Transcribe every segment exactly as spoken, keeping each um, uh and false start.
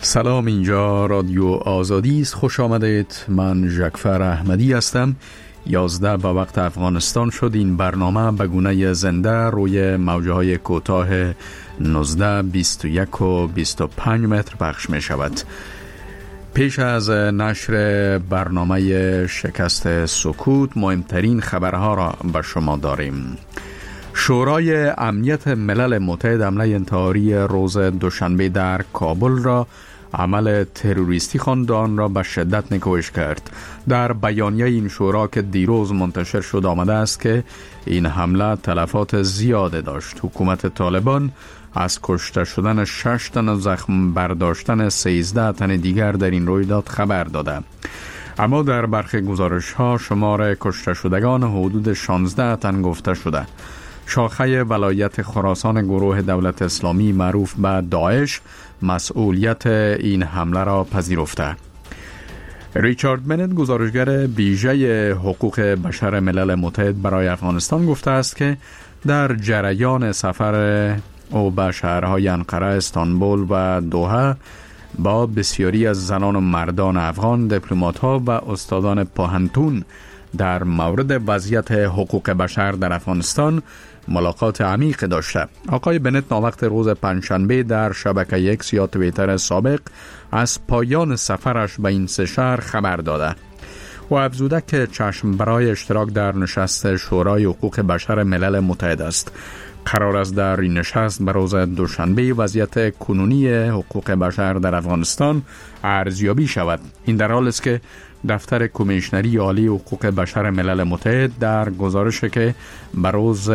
سلام، اینجا رادیو آزادی است. خوش آمدید. من ژکفر احمدی هستم. یازده به وقت افغانستان شد. این برنامه به گونه زنده روی موجه های کوتاه نوزده، بیست و یک و بیست و پنج متر پخش می شود. پیش از نشر برنامه شکست سکوت، مهمترین خبرها را به شما داریم. شورای امنیت ملل متحد حمله انتحاری روز دوشنبه در کابل را عمل تروریستی خواند، آن را به شدت نکوهش کرد. در بیانیه این شورا که دیروز منتشر شد آمده است که این حمله تلفات زیاد داشت. حکومت طالبان از کشته شدن شش تن و زخم برداشتن سیزده تن دیگر در این رویداد خبر داده. اما در برخی گزارش ها شمار کشته شدگان حدود شانزده تن گفته شده. شاخه ولایت خراسان گروه دولت اسلامی معروف به داعش مسئولیت این حمله را پذیرفته. ریچارد بنت، گزارشگر ویژه حقوق بشر ملل متحد برای افغانستان، گفته است که در جریان سفر او به شهرهای انقره، استانبول و دوحه با بسیاری از زنان و مردان افغان، دیپلمات‌ها و استادان پوهنتون در مورد وضعیت حقوق بشر در افغانستان ملاقات عمیق داشته. آقای بنت ناوقت روز پنجشنبه در شبکه اکس یا توییتر سابق از پایان سفرش به این سه شهر خبر داده و افزوده که چشم برای اشتراک در نشست شورای حقوق بشر ملل متحد است. قرار است در این نشست به روز دوشنبه وضعیت کنونی حقوق بشر در افغانستان ارزیابی شود. این در حالی است که دفتر کمیشنری عالی حقوق بشر ملل متحد در گزارشی که به روز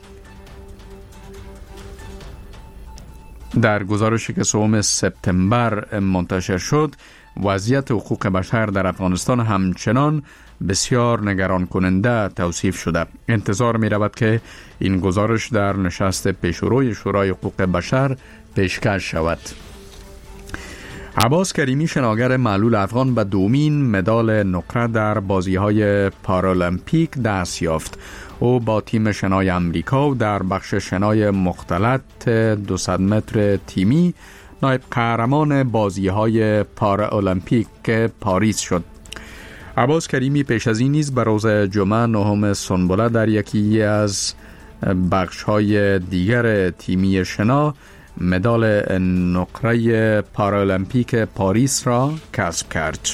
در گزارشی که سوم سپتامبر منتشر شد، وضعیت حقوق بشر در افغانستان همچنان بسیار نگران کننده توصیف شده. انتظار می رود که این گزارش در نشست پیشروی شورای حقوق بشر پیشکش شود. عباس کریمی، شناگر معلول افغان، به دومین مدال نقره در بازی‌های پارالمپیک دست یافت. او با تیم شنای امریکا در بخش شنای مختلط دویست متر تیمی نایب قهرمان بازی‌های پارالمپیک پاریس شد. عباس کریمی پیش از این نیز به روز جمعه نهم سنبله در یکی از بخش‌های دیگر تیمی شنا مدال نقره پارالمپیک پاریس را کسب کرد.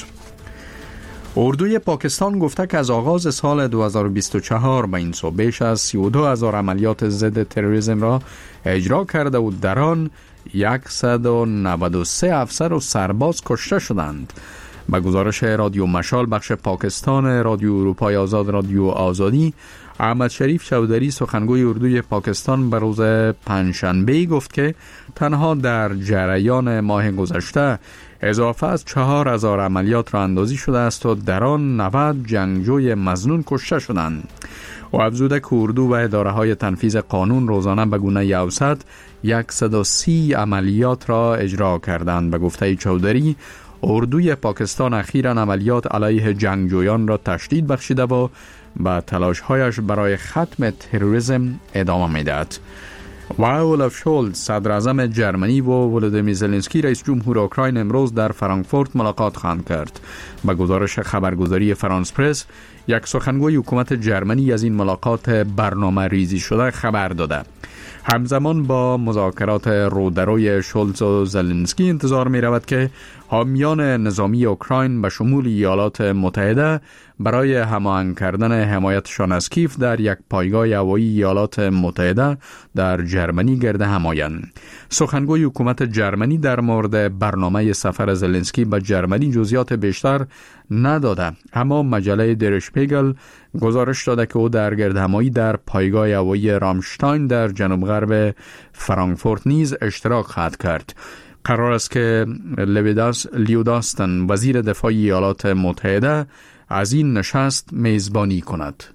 اردوی پاکستان گفته که از آغاز سال دو هزار و بیست و چهار به این سو بیش از سی و دو هزار عملیات ضد تروریسم را اجرا کرده و در آن صد و نود و سه افسر و سرباز کشته شدند. به گزارش رادیو مشال بخش پاکستان رادیو اروپای آزاد رادیو آزادی، احمد شریف چودری، سخنگوی اردوی پاکستان، به روز پنجشنبه گفت که تنها در جریان ماه گذشته اضافه از چهار هزار عملیات را اندازی شده است و در آن نود جنگجوی مظنون کشته شدند. و افزوده که اردو و اداره های تنفیذ قانون روزانه به گونه اوسط صد و سی عملیات را اجرا کردند. به گفته چودری، اردوی پاکستان اخیراً عملیات علیه جنگجویان را تشدید بخشیده و با تلاش‌هایش برای ختم تروریسم ادامه می‌دهد. و اولاف شولز، صدر اعظم جرمنی، و ولودیمیر زلنسکی، رئیس جمهور اوکراین، امروز در فرانکفورت ملاقات خواهند کرد. با گزارش خبرگزاری فرانس پرس، یک سخنگوی حکومت جرمنی از این ملاقات برنامه ریزی شده خبر داده. همزمان با مذاکرات رودروی شولز و زلنسکی انتظار می رود که حامیان نظامی اوکراین به شمول ایالات متحده برای هماهنگ کردن حمایتشان از کیف در یک پایگاه هوایی ایالات متحده در جرمنی گرد هم آیند. سخنگوی حکومت جرمنی در مورد برنامه سفر زلنسکی به جرمنی جزئیات بیشتر نداده، اما مجله در شپیگل گزارش داده که او در گردهمایی در پایگاه هوایی رامشتاین در جنوب غرب فرانکفورت نیز اشتراک خواهد کرد. قرار است که لیو داستن، وزیر دفاع ایالات متحده، از این نشست میزبانی کند.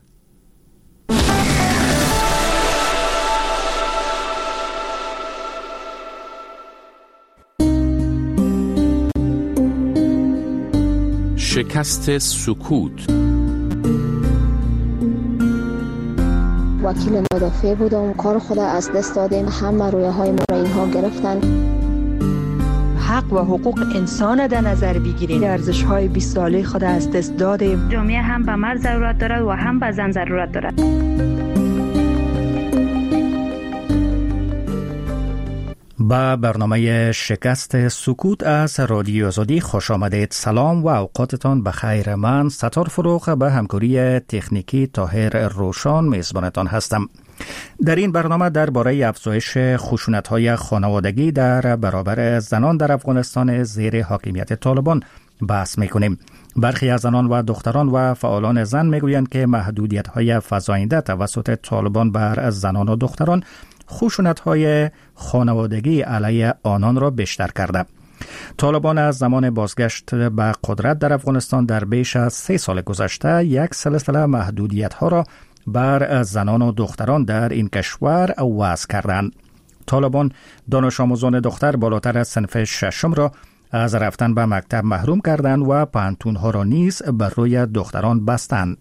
شکست سکوت. وکیل مدافع بودم، کار خود از دست دادیم، همه رویه های ما را اینها گرفتن. حق و حقوق انسان در نظر بگیریم. ارزش‌های بیست ساله خود از دست دادیم. جامعه هم به مرد ضرورت دارد و هم به زن ضرورت دارد. با برنامه شکست سکوت از رادیو آزادی خوش آمدید. سلام و اوقاتتان بخیر. من ستار فروغ به همکاری تکنیکی طاهر روشان میزبانتان هستم. در این برنامه درباره افزایش خشونت‌های خانوادگی در برابر زنان در افغانستان زیر حاکمیت طالبان بحث می‌کنیم. برخی از زنان و دختران و فعالان زن می‌گویند که محدودیت‌های فزاینده توسط طالبان بر زنان و دختران خشونت‌های خانوادگی علیه آنان را بیشتر کرده. طالبان از زمان بازگشت به قدرت در افغانستان در بیش از سه سال گذشته یک سلسله محدودیت‌ها را بر زنان و دختران در این کشور وضع کردند. طالبان دانش آموزان دختر بالاتر از صنف ششم را از رفتن به مکتب محروم کردند و پانتون‌ها را نیز بر روی دختران بستند.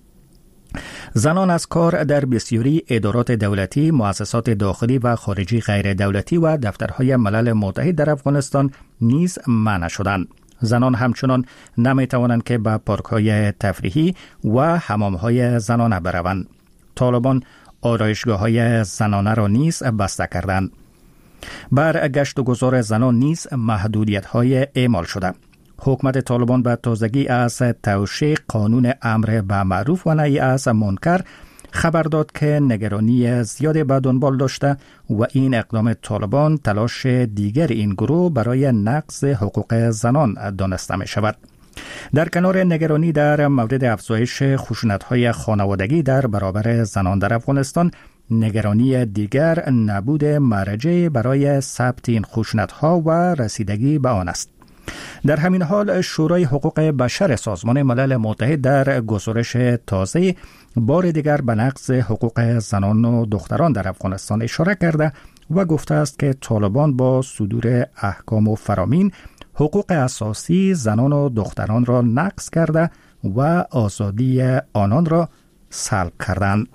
زنان از کار در بسیاری ادارات دولتی، مؤسسات داخلی و خارجی غیر دولتی و دفترهای ملل متحد در افغانستان نیز منع شدند. زنان همچنان نمی توانند که به پارک‌های تفریحی و حمام‌های زنانه بروند. طالبان آرایشگاه‌های زنانه را نیز بسته کردند. بر گشت و گذار زنان نیز محدودیت‌های اعمال شده. حکومت طالبان به تازگی از توشیح قانون امر به معروف و نهی از منکر خبر داد که نگرانی زیادی به دنبال داشته و این اقدام طالبان تلاش دیگر این گروه برای نقض حقوق زنان دانسته می شود. در کنار نگرانی در مورد افزایش خشونت‌های خانوادگی در برابر زنان در افغانستان، نگرانی دیگر نبود مرجع برای ثبت این خشونت‌ها و رسیدگی به آن است. در همین حال شورای حقوق بشر سازمان ملل متحد در گزارش تازه بار دیگر به نقض حقوق زنان و دختران در افغانستان اشاره کرده و گفته است که طالبان با صدور احکام و فرامین حقوق اساسی زنان و دختران را نقض کرده و آزادی آنان را سلب کردند.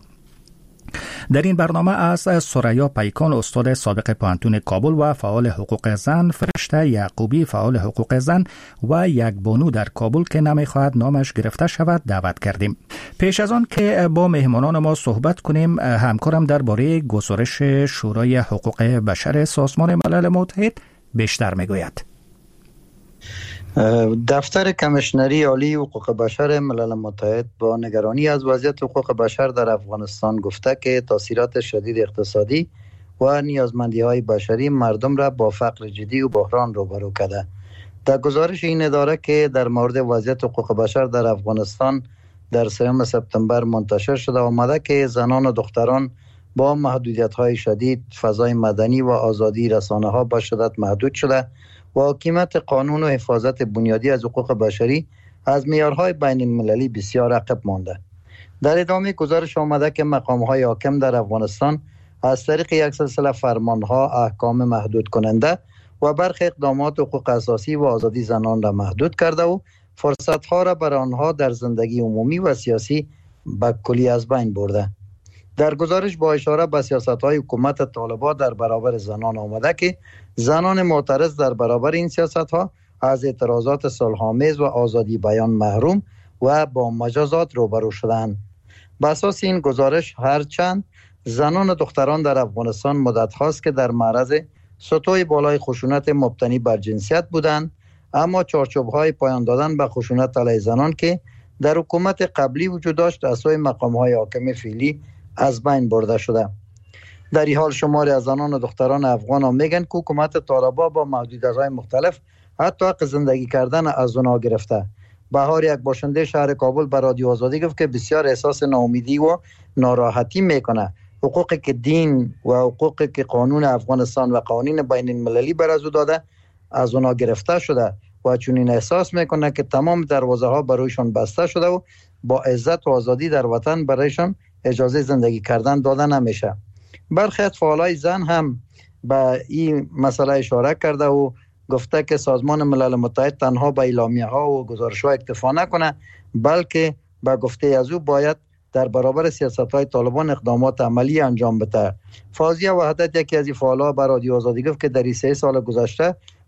در این برنامه از سریا پیکان استاد سابق پانتون کابل و فعال حقوق زن، فرشته یعقوبی فعال حقوق زن و یک بانو در کابل که نمیخواهد نامش گرفته شود دعوت کردیم. پیش از آن که با مهمانان ما صحبت کنیم، همکارم درباره گزارش شورای حقوق بشر سازمان ملل متحد بیشتر میگوید. دفتر کمیشنری عالی حقوق بشر ملل متحد با نگرانی از وضعیت حقوق بشر در افغانستان گفته که تاثیرات شدید اقتصادی و نیازمندی‌های بشری مردم را با فقر جدی و بحران روبرو کرده. در گزارش این اداره که در مورد وضعیت حقوق بشر در افغانستان در سوم سپتامبر منتشر شده آمده که زنان و دختران با محدودیت‌های شدید، فضای مدنی و آزادی رسانه‌ها به شدت محدود شده و حاکمیت قانون و حفاظت بنیادی از حقوق بشری از معیارهای بین المللی بسیار عقب مانده. در ادامه گزارش آمده که مقام‌های حاکم در افغانستان از طریق یک سلسله فرمان‌ها، احکام محدود کننده و برخی اقدامات حقوق اساسی و آزادی زنان را محدود کرده و فرصت‌ها را برای آنها در زندگی عمومی و سیاسی به کلی از بین برده. در گزارش با اشاره به سیاست‌های حکومت طالبان در برابر زنان آمده که زنان معترض در برابر این سیاست‌ها از اعتراضات صلح‌آمیز و آزادی بیان محروم و با مجازات روبرو شدند. بر اساس این گزارش هرچند زنان و دختران در افغانستان مدت هاست که در معرض سطوح بالای خشونت مبتنی بر جنسیت بودند، اما چارچوب‌های پایان دادن به خشونت علیه زنان که در حکومت قبلی وجود داشت از سوی مقام‌های حاکم فعلی از بین برده شده. در این حال شماری از زنان و دختران افغان هم میگن که حکومت طالبان با محدودیت‌های مختلف حتی حق زندگی کردن از اونها گرفته. بهار یک باشنده شهر کابل به رادیو آزادی گفت که بسیار احساس ناامیدی و ناراحتی میکنه. حقوقی که دین و حقوقی که قانون افغانستان و قوانین بین المللی بر از او داده از اونها گرفته شده و چون این احساس میکنه که تمام دروازه ها برایشان بسته شده و با عزت و آزادی در وطن برایشان اجازه زندگی کردن داده نمیشه. برخی از فعالای زن هم به این مسئله اشاره کرده و گفته که سازمان ملل متحد تنها به اعلامیه ها و گزارش ها اکتفا نکنه، بلکه به گفته از او باید در برابر سیاست های طالبان اقدامات عملی انجام بده. فاضیه وحدت یکی از فعالان به رادیو آزادی گفت که در سه سال گذشته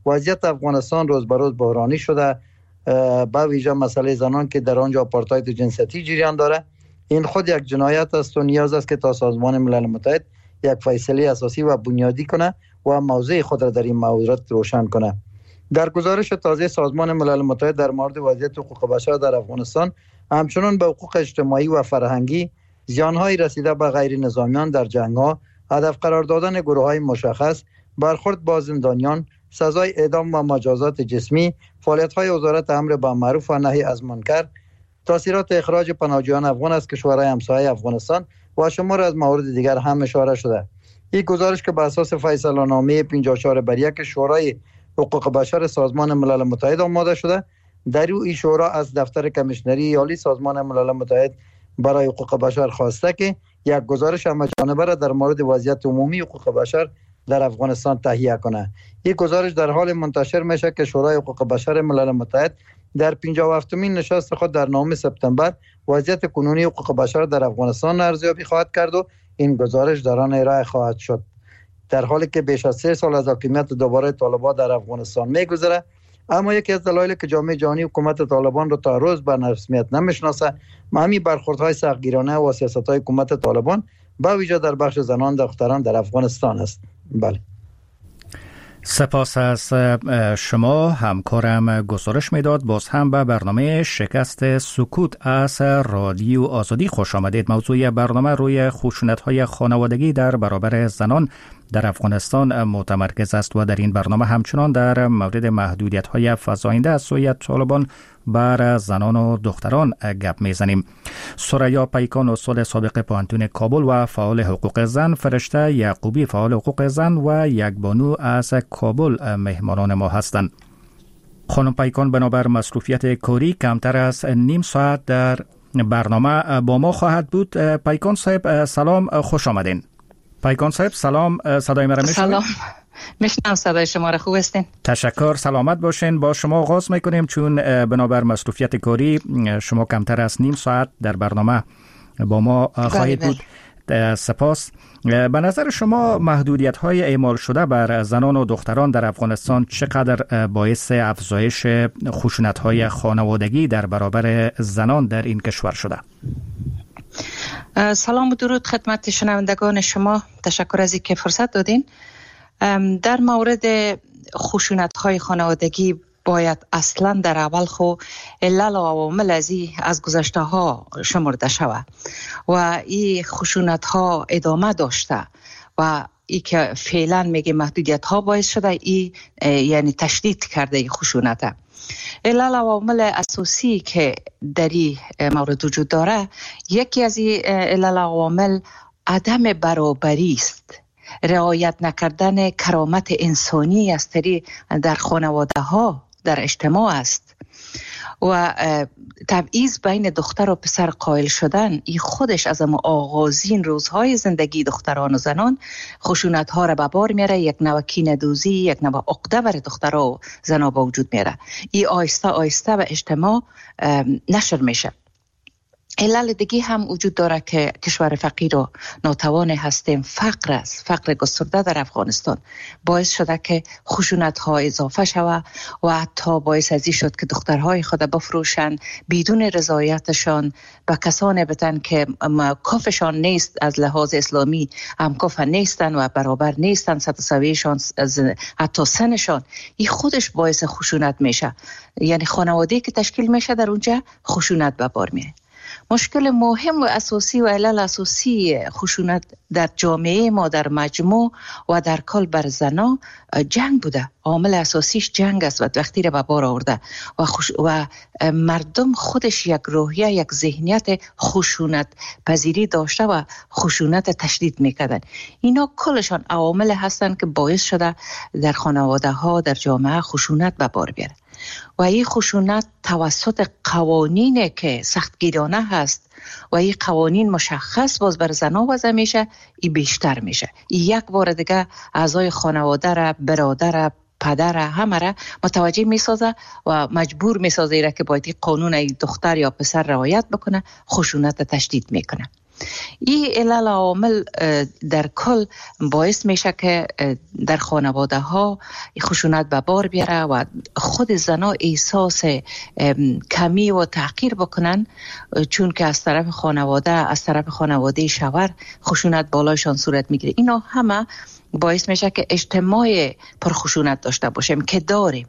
وضعیت افغانستان روز به روز بحرانی شده، با ویژه مسئله زنان که در آنجا آپارتاید جنسیتی جریان داره. این خود یک جنایت است و نیاز است که تا سازمان ملل متحد یک فیصله اساسی و بنیادی کنه و موضع خود را در این موضوع روشن کنه. در گزارش تازه سازمان ملل متحد در مورد وضعیت حقوق بشر در افغانستان، همچنان به حقوق اجتماعی و فرهنگی، زیان‌های رسیده به غیر نظامیان در جنگ‌ها، هدف قرار دادن گروه‌های مشخص، برخورد با زندانیان، سزای اعدام و مجازات جسمی، فعالیت‌های وزارت امر بالمعروف و نهی از منکر، تاثیرات اخراج پناهجویان افغان از کشورهای همسایه افغانستان و شمار از موارد دیگر هم اشاره شده. این گزارش که بر اساس فیصله‌نامه پنجاه و چهار بر یک شورای حقوق بشر سازمان ملل متحد آماده شده، در او این شورا از دفتر کمیشنری عالی سازمان ملل متحد برای حقوق بشر خواسته که یک گزارش همه‌جانبه را در مورد وضعیت عمومی حقوق بشر در افغانستان تهیه کنه. این گزارش در حال منتشر میشه که شورای حقوق بشر ملل متحد در پنجاه و هفتمین نشست خود در نهم سپتامبر وضعیت کنونی حقوق بشر در افغانستان ارزیابی خواهد کرد و این گزارش در آن ارائه خواهد شد. در حالی که بیش از سه سال از حاکمیت دوباره طالبان در افغانستان میگذره، اما یکی از دلایلی که جامعه جهانی حکومت طالبان را تا روز به رسمیت نمیشناسه، همین برخوردهای سختگیرانه و سیاست‌های حکومت طالبان با ویژه در بخش زنان دختران در افغانستان است. بله. سپاس از شما. همکارم گزارش میداد. باز هم به برنامه شکست سکوت از رادیو آزادی خوش آمدید. موضوع برنامه روی خشونت‌های خانوادگی در برابر زنان در افغانستان متمرکز است و در این برنامه همچنان در مورد محدودیت‌های فزاینده از سوی طالبان بر زنان و دختران گپ میزنیم. سریا پیکان، استاد سابق پوهنتون کابل و فعال حقوق زن، فرشته یعقوبی فعال حقوق زن و یک بانو از کابل مهمانان ما هستند. خانم پیکان بنابر مصروفیت کاری کمتر از نیم ساعت در برنامه با ما خواهد بود. پیکان صاحب سلام، خوش آمدین. پیکان صاحب سلام، صدای مرا میشنوید؟ سلام، میشنم صدای شما را. خوب هستین؟ تشکر، سلامت باشین. با شما آغاز میکنیم چون بنابر مصروفیت کاری شما کمتر از نیم ساعت در برنامه با ما خواهید بود. سپاس. به نظر شما محدودیت های اعمال شده بر زنان و دختران در افغانستان چقدر باعث افزایش خشونت های خانوادگی در برابر زنان در این کشور شده؟ سلام و درود خدمت شنوندگان شما. تشکر از اینکه فرصت دادین. در مورد خشونت‌های خانوادگی باید اصلا در اول خو علل و عوامل ازی از گذشته ها شمرده شود و این خشونت‌ها ادامه داشته و ای که فعلا میگه محدودیت ها باعث شده ای یعنی تشدید کرده این خشونت. علل و عوامل اساسی که در این مورد وجود داره، یکی از این علل و عوامل عدم برابری است، رعایت نکردن کرامت انسانی است در خانواده ها، در اجتماع است و تبعیض بین دختر و پسر قائل شدن. این خودش از اما آغازین روزهای زندگی دختران و زنان خشونت ها را به بار میاره، یک نوع کینه‌دوزی، یک نوع عقده بر دختر و زنان به وجود میاره. این آیسته آیسته به اجتماع نشر میشه. علل دیگه هم وجود داره که کشور فقیر و ناتوان هستیم. فقر است، فقر گسترده در افغانستان باعث شده که خشونت ها اضافه شود و حتی باعث ازی شد که دخترهای خود بفروشن بدون رضایتشان به کسانی بدن که کافشان نیست، از لحاظ اسلامی هم کاف نیستن و برابر نیستن، سطح حتی سنشان. این خودش باعث خشونت میشه، یعنی خانواده‌ای که تشکیل میشه در اونجا خشونت به بار میاره. مشکل مهم و اساسی و علل اساسی خشونت در جامعه ما در مجموع و در کل بر زنا جنگ بوده. عامل اساسیش جنگ است و وقتی را به بار آورده و, خوش و مردم خودش یک روحیه، یک ذهنیت خشونت پذیری داشته و خشونت تشدید میکردن. اینا کلشان عوامل هستند که باعث شده در خانواده ها در جامعه خشونت به بار بیاره و این خشونت توسط قوانینی که سختگیرانه هست و این قوانین مشخص باز بر زنا وضع میشه، این بیشتر میشه. این یک بار دیگه اعضای خانواده را، برادر را، پدر را، همه را متوجه میسازه و مجبور میسازه ایره که باید این قانون ای دختر یا پسر رعایت بکنه، خشونت تشدید میکنه. این علل عوامل در کل باعث میشه که در خانواده ها خشونت به بار بیاره و خود زنا احساس کمی و تحقیر بکنن، چون که از طرف خانواده از طرف خانواده شوهر خشونت بالایشان صورت میگیره. اینا همه باعث میشه که اجتماع پرخشونت داشته باشیم که داریم.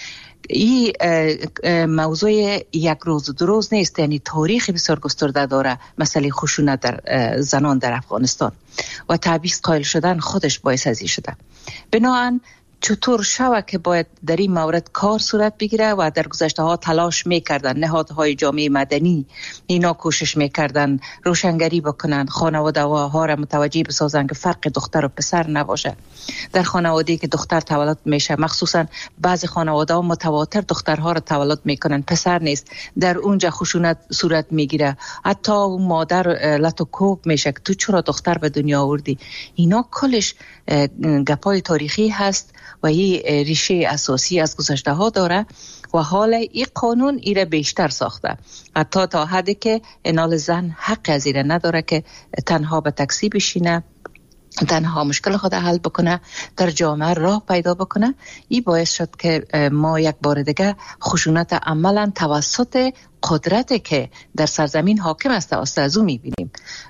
این موضوع یک روز و دو روز نیست، یعنی تاریخی بسیار گسترده داره مسئله خشونت در زنان در افغانستان و تعویض قائل شدن خودش باعث ازی شده. بنابراین چطور شوه که باید در این مورد کار صورت بگیره و در گذشته ها تلاش میکردن نهادهای جامعه مدنی اینا کوشش میکردن روشنگری بکنن، خانواده ها را متوجه بسازن که فرق دختر و پسر نباشه. در خانواده‌ای که دختر تولد میشه، مخصوصا بعضی خانواده ها متواتر دخترها را تولد میکنن، پسر نیست، در اونجا خشونت صورت میگیره. حتی مادر لطو کوب میشه که تو چرا دختر به دنیا آوردی. اینا کلش گپای تاریخی هست و این ریشه اساسی از گذشته ها داره و حالا این قانون ایره بیشتر ساخته، حتی تا حدی که انال زن حق از ایره نداره که تنها به تاکسی بشینه، تنها مشکل خود حل بکنه، در جامعه راه پیدا بکنه. این باعث شد که ما یک بار دیگه خشونت عملا توسط قدرتی که در سرزمین حاکم است از او میبینیم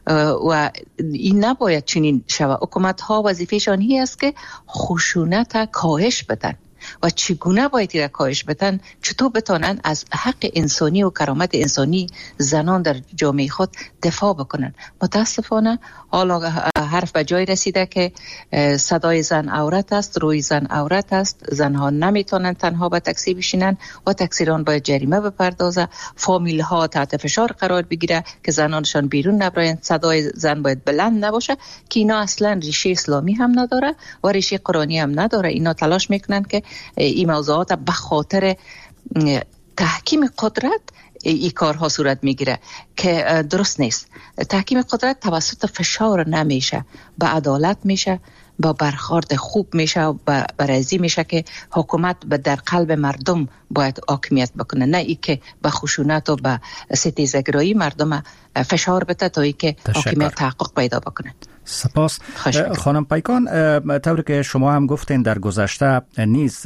و این نباید چنین شود. حکومت ها وظیفهشان هی است که خشونت کاهش بدن و چگونه باید را کاهش بدن، چطور بتانن از حق انسانی و کرامت انسانی زنان در جامعه خود دفاع بکنن. متاسفانه حالا حرف به جای رسیده که صدای زن عورت است، روی زن عورت است، زنها نمیتونن تنها به تاکسی بشینن و تاکسیران باید جریمه بپردازه، فامیل ها تحت فشار قرار بگیره که زنانشان بیرون نبرن، صدای زن باید بلند نباشه، که اینا اصلا ریشه اسلامی هم نداره و ریشه قرآنی هم نداره. اینا تلاش میکنن که این موضوعات به خاطر تحکیم قدرت این کارها صورت میگیره که درست نیست. تحکیم قدرت توسط فشار نمیشه، به عدالت میشه، با برخورد خوب میشه و برازی میشه که حکومت به در قلب مردم باید حاکمیت بکنه، نه ای که به خشونت و به ستیزگرایی مردم فشار بده تا ای که حاکمیت تحقق پیدا بکنه. سپاس. خانم پیکان، طوری که شما هم گفتین در گذشته نیز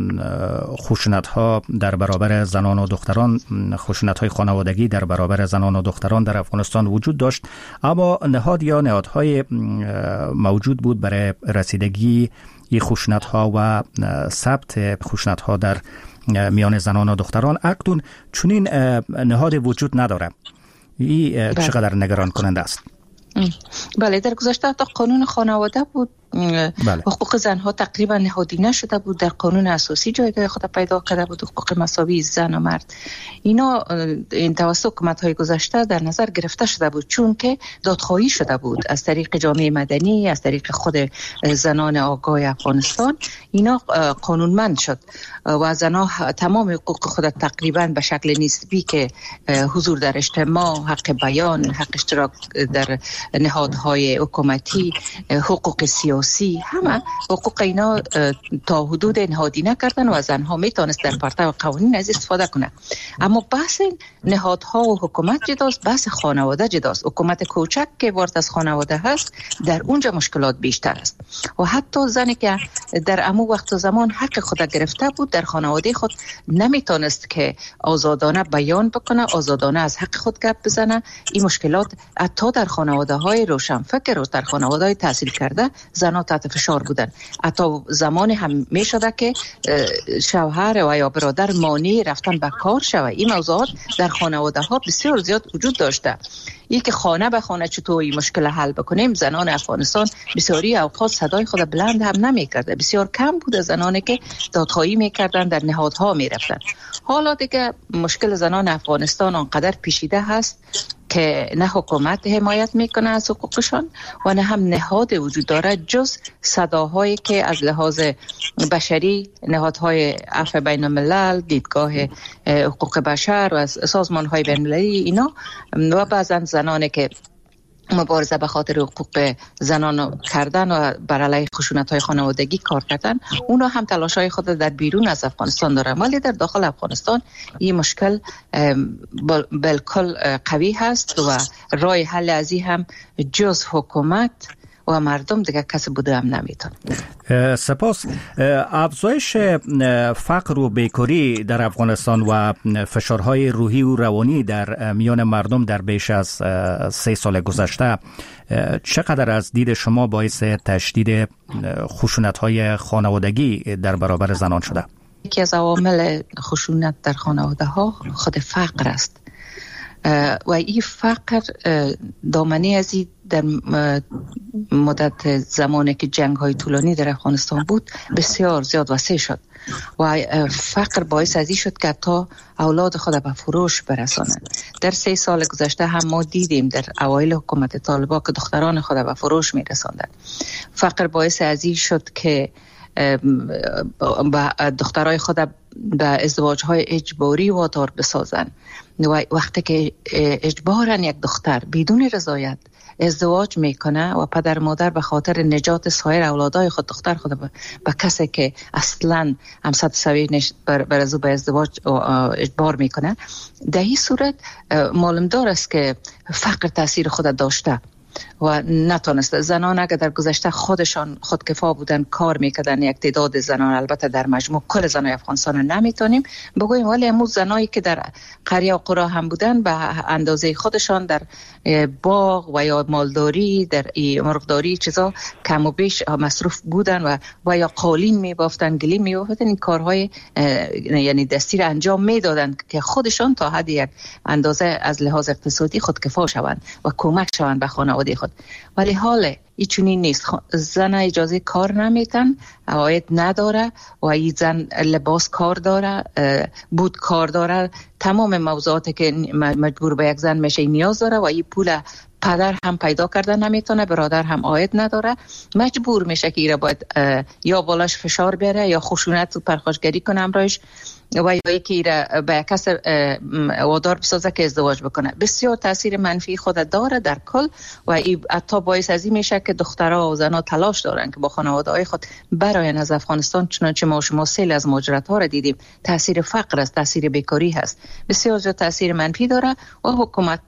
خشونت ها در برابر زنان و دختران، خشونت های خانوادگی در برابر زنان و دختران در افغانستان وجود داشت، اما نهاد یا نهادهای موجود بود برای رسیدگی این خشونت ها و ثبت خشونت ها در میان زنان و دختران. اکنون چنین نهاد وجود نداره. این چقدر نگران کننده است؟ بله، در گذشته تا قانون خانواده بود، بله. حقوق زنها تقریبا نهادی نشده بود، در قانون اساسی جایگاه خود پیدا کرده بود، حقوق مساوی زن و مرد. اینا این توسط حکومت‌های گذشته در نظر گرفته شده بود، چون که دادخواهی شده بود از طریق جامعه مدنی، از طریق خود زنان آگاه افغانستان. اینا قانونمند شد و زنها تمام حقوق خود تقریبا به شکل نسبی که حضور در اجتماع، حق بیان، حق اشتراک در نهادهای حکومتی، حقوق سیاسی، همه حقوق اینا تا حدود نهادی نکردن و زنها میتونست در پرتو قوانین از استفاده کنه. اما بحث نهادها و حکومت جداست، بحث خانواده جداست. حکومت کوچک که وارد از خانواده هست، در اونجا مشکلات بیشتر است و حتی زنی که در امو وقت و زمان حق خود گرفته بود در خانواده خود نمیتونست که آزادانه بیان بکنه، آزادانه از حق خود گپ بزنه. این مشکلات حتی در خانواده های روشنفکر و در خانواده های تحصیل کرده زنها تحت فشار بودن. حتی زمانی هم می شده که شوهر و یا برادر مانع رفتن به کار شوه. این موضوعات در خانواده ها بسیار زیاد وجود داشته. این که خانه به خانه چطور این مشکل حل بکنیم، زنان افغانستان بسیاری اوقات صدای خود بلند هم نمی کرده. بسیار کم بوده زنانی که دادخواهی می کردن، در نهادها می رفتن. حالا دیگه مشکل زنان افغانستان آنقدر پیچیده هست که نه حکومت حمایت میکنه از حقوقشان و نه هم نهاد وجود داره جز صداهایی که از لحاظ بشری نهادهای عفو بین الملل، دیدگاه حقوق بشر و سازمانهای بین المللی اینا و بعضا زنانی که مبارزه به خاطر حقوق زنان کردن و بر علیه خشونت‌های خانوادگی کار کردن، اونا هم تلاش‌های خود در بیرون از افغانستان دارن، ولی در داخل افغانستان این مشکل بالکل قوی هست و راه حل از این هم جز حکومت و مردم دیگه کسی بوده هم نمیتون. سپاس. افزایش فقر و بیکاری در افغانستان و فشارهای روحی و روانی در میان مردم در بیش از سه سال گذشته چقدر از دید شما باعث تشدید خشونت‌های خانوادگی در برابر زنان شده؟ یکی از عوامل خشونت در خانواده ها خود فقر است و این فقر دامنه ازی در مدت زمانی که جنگ های طولانی در افغانستان بود بسیار زیاد وسیع شد و فقر باعث ازی شد که تا اولاد خود به فروش برسانند. در سه سال گذشته هم ما دیدیم در اوایل حکومت طالبان که دختران خود به فروش می رساندند. فقر باعث ازی شد که دخترای خود به ازدواج‌های اجباری وادار بسازن و وقتی که اجبارن یک دختر بدون رضایت ازدواج میکنه و پدر مادر به خاطر نجات سایر اولادای خود دختر خود به کسی که اصلا همسر سوی بر از او به ازدواج اجبار میکنه، در این صورت معلوم دار است که فقر تاثیر خود داشته و نتونست. زنان اگر در گذشته خودشان خودکفا بودن کار میکردن، یک تعداد زنان، البته در مجموع کل زنای افغانستان نمیتونیم بگوییم، ولی امروز زنایی که در قریه و قرا هم بودن به اندازه خودشان در باغ و یا مالداری، در مرغداری چیزا کم و بیش مصروف بودن و و یا قالین میبافتن، گلی میبافتن، این کارهای یعنی دستی را انجام میدادن که خودشان تا حد یک اندازه از لحاظ اقتصادی خودکفا شوند و کمک شوند به خانواده خود. ولی حال این چنین نیست. زن اجازه کار نمیتن، عاید نداره و این زن لباس کار داره، بود کار داره، تمام موضوعاتی که مجبور به یک زن میشه نیاز داره و این پول پدر هم پیدا کرده نمیتونه، برادر هم عاید نداره، مجبور میشه که ایره باید یا بالاش فشار بیاره یا خشونت و پرخاشگری کنه امرایش و یا یکی ایره به کس وادار بسازه که ازدواج بکنه. بسیار تاثیر منفی خود داره در کل و این حتی باعث ازی میشه که دخترها و زنها تلاش دارن که با خانواده های خود براین از افغانستان، چنانچه ما و شما سیل از مهاجرت ها را دیدیم. تاثیر فقر است، تاثیر بیکاری هست، بسیار زیاد تاثیر منفی داره و حکومت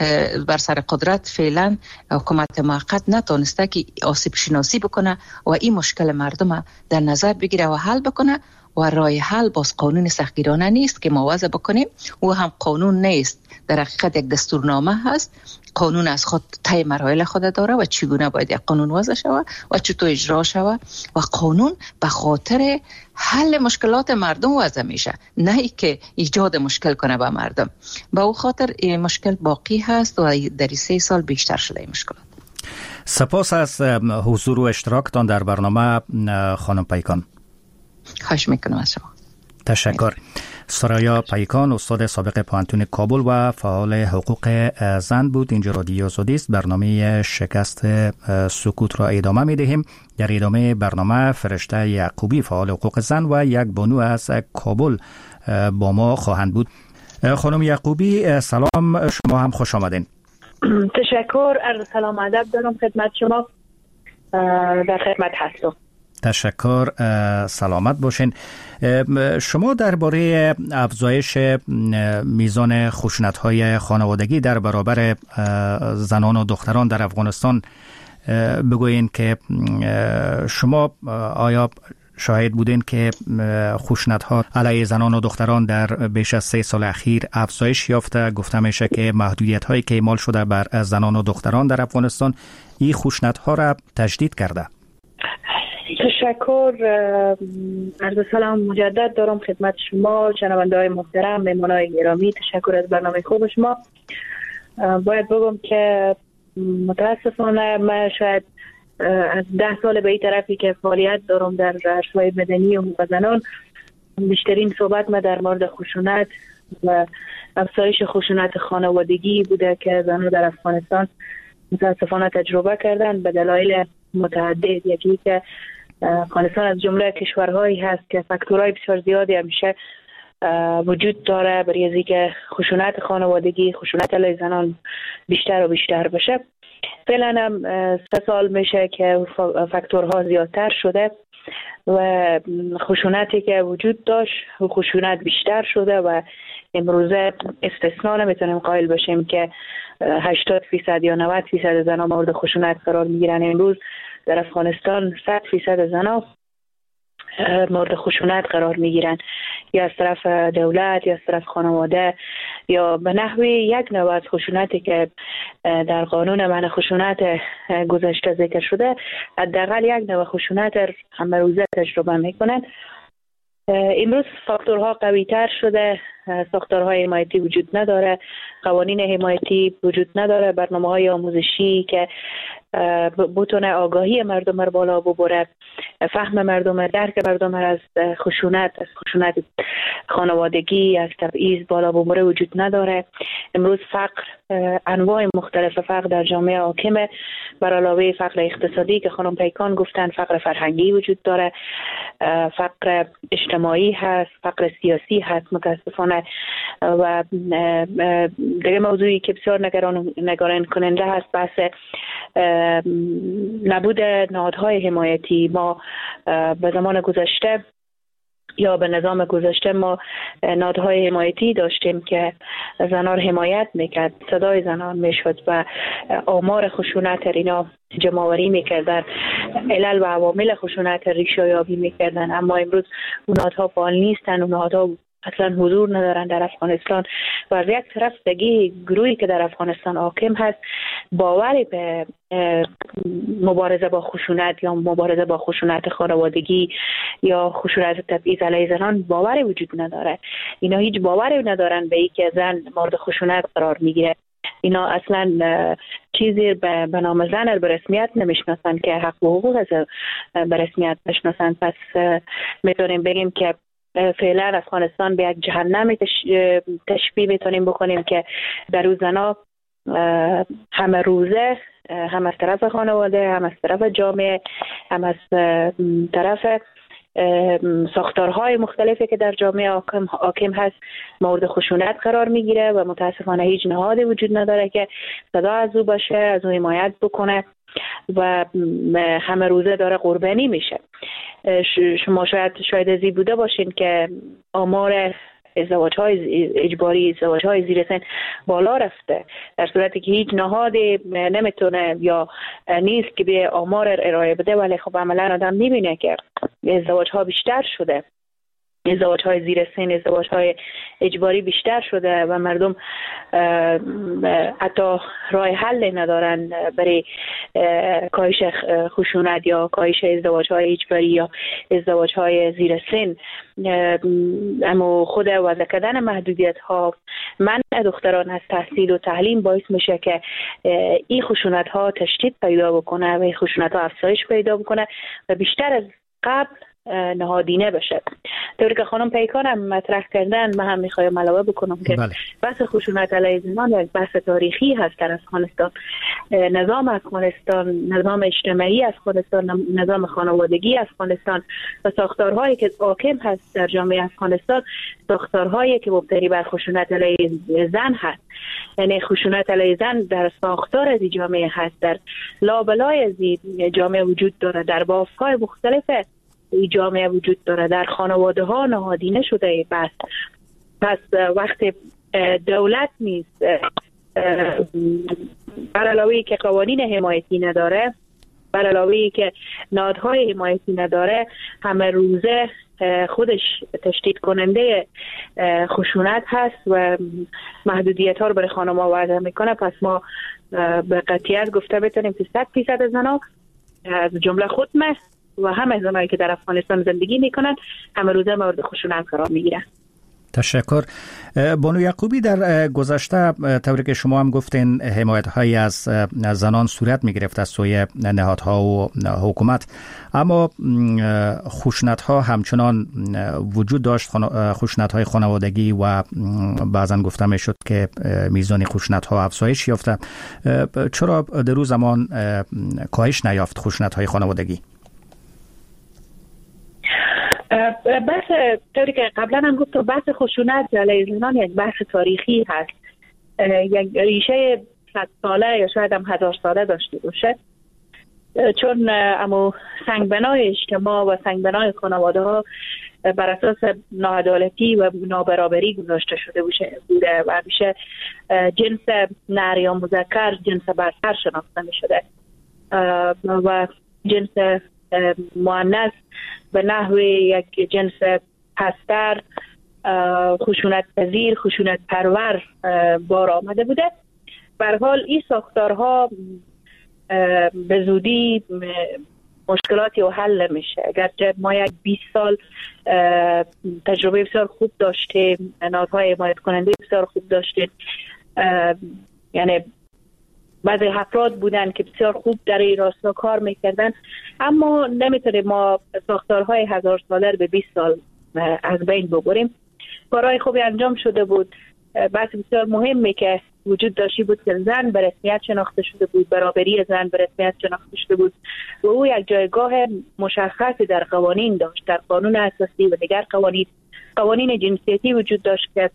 بر سر قدرت فعلا حکومت موقت نتونسته که آسیب شناسی بکنه و این مشکل مردم در نظر بگیره و حل بکنه و راه حل باز قانون سختگیرانه نیست که ما وضع بکنیم، او هم قانون نیست، در حقیقت یک دستورنامه هست. قانون از خود طی مراحل خود داره و چگونه باید یک قانون وضع شود و چطور اجرا شود و قانون به خاطر حل مشکلات مردم وضع میشه، نه ای که ایجاد مشکل کنه به مردم. به او خاطر این مشکل باقی هست و در سه سال بیشتر شده این مشکلات. سپاس از حضور و اشتراکتان در برنامه خانم پیکان. خواهش میکنم از شما. تشکر. سرایا پیکان، استاد سابق پوهنتون کابل و فعال حقوق زن بود. اینجا رادیو آزادی است. برنامه شکست سکوت را ادامه می دهیم. در ادامه برنامه فرشته یعقوبی، فعال حقوق زن و یک بانو از کابل با ما خواهند بود. خانم یعقوبی سلام، شما هم خوش آمدین. تشکر، عرض سلام ادب دارم خدمت شما، در خدمت هستم. تشکر، سلامت باشین. شما درباره افزایش میزان خشونت‌های خانوادگی در برابر زنان و دختران در افغانستان بگوین که شما آیا شاهد بودین که خشونت‌ها علیه زنان و دختران در بیش از سه سال اخیر افزایش یافته؟ گفته میشه که محدودیت‌هایی که اعمال شده بر زنان و دختران در افغانستان این خشونت‌ها را تشدید کرده. تشکر، عرض سلام مجدد دارم خدمت شما شنونده های محترم، مهمانای گرامی. تشکر از برنامه خوب شما. باید بگم که متاسفانه من شاید از ده سال به این طرفی که فعالیت دارم در عرصه‌های مدنی و حقوق زنان، بیشترین صحبت ما در مورد خشونت و افزایش خشونت خانوادگی بوده که زنان در افغانستان متاسفانه تجربه کردن به دلایل متعدد. یکی که افغانستان از جمله کشورهایی هست که فاکتورهای بسیار زیادی همیشه وجود داره برای اینکه خشونت خانوادگی، خشونت علیه زنان بیشتر و بیشتر بشه. فعلا هم سه سال میشه که فاکتورها زیادتر شده و خشونتی که وجود داشت و خشونت بیشتر شده و امروزه استثنا نمیتونیم قائل باشیم که هشتاد فیصد یا نود فیصد زنان مورد خشونت قرار میگیرن. امروز در افغانستان صد فیصد زنان مورد خشونت قرار میگیرن، یا از طرف دولت یا از طرف خانواده یا به نحوی یک نوع از خشونتی که در قانون منع خشونت گذشته ذکر شده، حداقل یک نوع خشونت همه روزه تجربه میکنن. امروز فاکتورها قوی تر شده، ساختارهای حمایتی وجود نداره، قوانین حمایتی وجود نداره، برنامه‌های آموزشی که بتونه آگاهی مردم رو بالا ببره، فهم مردم، درک مردم از خشونت، از خشونت خانوادگی، از تبعیض بالا ببره وجود نداره. امروز فقر، انواع مختلف فقر در جامعه حاکمه، بر علاوه فقر اقتصادی که خانم پیکان گفتن، فقر فرهنگی وجود داره، فقر اجتماعی هست، فقر سیاسی هست متاسفانه. و دیگه موضوعی که بسیار نگران نگران کننده هست بحث نبود نهادهای حمایتی. ما به زمان گذشته یا به نظام گذشته ما نهادهای حمایتی داشتیم که زنان حمایت میکرد، صدای زنان میشد و آمار خشونت اینا جمع‌آوری میکردن، علل و عوامل خشونت ریشه یابی میکردن. اما امروز اون نهادها فعال نیستن، اون نهادها اصلا حضور ندارن در افغانستان و از یک طرف دیگه گروهی که در افغانستان حاکم هست باوری به مبارزه با خشونت یا مبارزه با خشونت خانوادگی یا خشونت تبعیض علیه زنان باوری وجود نداره. اینا هیچ باوری ندارن به اینکه زن مورد خشونت قرار میگیره. اینا اصلا چیزی به نام زن به رسمیت نمیشناسن که حق و حقوق از به رسمیت بشناسن. پس میتونیم بگیم که فعلا افغانستان به یک جهنم تشبیه میتونیم بکنیم که در روز زنا همه روزه، هم از طرف خانواده، هم از طرف جامعه، هم از طرف ساختارهای مختلفی که در جامعه حاکم, حاکم هست مورد خشونت قرار میگیره و متاسفانه هیچ نهادی وجود نداره که صدا از او باشه، از او حمایت بکنه و همه روزه داره قربانی میشه. شما شاید شاید ازی بوده باشین که آمار ازدواج های اجباری، ازدواج های زیر سن بالا رفته، در صورتی که هیچ نهادی نمیتونه یا نیست که به آمار ارائه بده، ولی خب عملا آدم میبینه که ازدواج ها بیشتر شده، ازدواج های زیر سن، ازدواج های اجباری بیشتر شده و مردم حتی راه حل ندارن برای کاهش خشونت یا کاهش ازدواج های اجباری یا ازدواج های زیر سن. اما خود وضع کردن محدودیت ها، منع دختران از تحصیل و تعلیم باعث میشه که این خشونت ها تشدید پیدا بکنه و این خشونت ها افزایش پیدا بکنه و بیشتر از قبل نهادینه بشه. طوری که خانم پیکان هم مطرح کردن، من هم میخوایم علاوه بکنم که بله. بحث خشونت علیه زنان یک بحث تاریخی هست در افغانستان. نظام افغانستان، نظام اجتماعی افغانستان، نظام خانوادگی افغانستان و ساختارهایی که حاکم هست در جامعه افغانستان ساختارهایی که مبتنی بر خشونت علیه زن هست. یعنی خشونت علیه زن در ساختار از جامعه هست، در لابلای از جامعه وجود داره، در بافهای مختلف جامعه وجود داره، در خانواده ها نهادینه شده. پس پس وقت دولت نیست، بر علاوه که قوانین حمایتی نداره، بر علاوه که نهادهای حمایتی نداره، همه روزه خودش تشدید کننده خشونت هست و محدودیت ها رو برای خانم ها وضع میکنه. پس ما به قطعیت گفته بتونیم که صد فیصد زنا از جمله خودمه و همه زنایی که در افغانستان زندگی میکنن همه روزه مورد خشونت قرار میگیرن. تشکر. بانو یعقوبی، در گذشته طوری که شما هم گفتین حمایت هایی از زنان صورت می گرفت از سوی نهادها و حکومت، اما خشونت ها همچنان وجود داشت، خشونت های خانوادگی و بعضا گفته می شد که میزان خشونت ها افزایش یافته. چرا در روز زمان کاهش نیافت خشونت های خانوادگی؟ بحث طوری که قبلا هم گفتم، بحث خشونت علیه زنان یک بحث تاریخی هست، یک ریشه صد ساله یا شاید هم هزار ساله داشته باشه، چون امو سنگ بنای اجتماع و سنگ بنای خانواده ها بر اساس ناعدالتی و نابرابری گذاشته شده بوده و همیشه جنس نر یا مذکر جنس برتر شناخته می شده و جنس مؤنث به نحو یک جنس پستر، خشونت پذیر، خشونت پرور بار آمده بوده. به هر حال این ساختارها به زودی مشکلاتی رو حل نمیشه. اگرچه ما یک بیست سال تجربه بسیار خوب داشتیم، نهادهای حمایت کننده بسیار خوب داشتیم، یعنی بعضی افراد بودن که بسیار خوب در این راستا کار میکردن، اما نمیتونیم ما ساختارهای هزار ساله به بیست سال از بین ببریم. کارهای خوبی انجام شده بود. بحث بسیار مهمی که وجود داشتی بود که زن به رسمیت شناخته شده بود، برابری زن به رسمیت شناخته شده بود و او یک جایگاه مشخصی در قوانین داشت، در قانون اساسی و دیگر قوانین قوانین جنسیتی وجود داشت که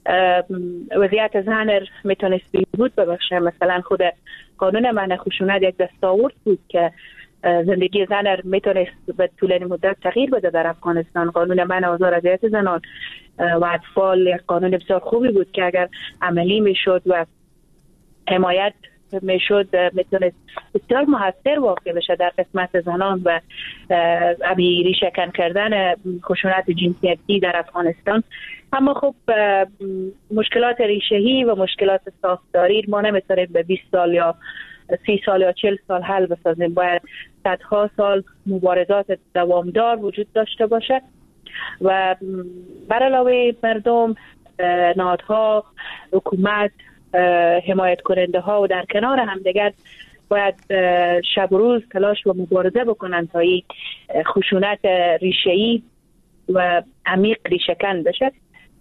وضعیت زن میتونست بهبود ببخشه. مثلا خود قانون منع خشونت یک دستاورد بود که زندگی زن میتونست به طول مدت تغییر بده در افغانستان. قانون منع آزار اذیت زنان و اطفال یک قانون بسیار خوبی بود که اگر عملی میشد و حمایت میشد میتونست بسیار موثر واقع بشه در قسمت زنان و ابی ریشه‌کن کردن خشونت جنسیتی در افغانستان. اما خب مشکلات ریشه‌ای و مشکلات ساختاری ما نمیتونیم به بیست سال یا سی سال یا چهل سال حل بسازیم. باید صدها سال مبارزات دوامدار وجود داشته باشه و بر علاوه مردم، نهادها، حکومت، حمایت کننده ها و در کنار هم دیگر باید شب و روز تلاش و مبارزه بکنن تا این خشونت ریشه‌ای و عمیق ریشه‌کن بشه.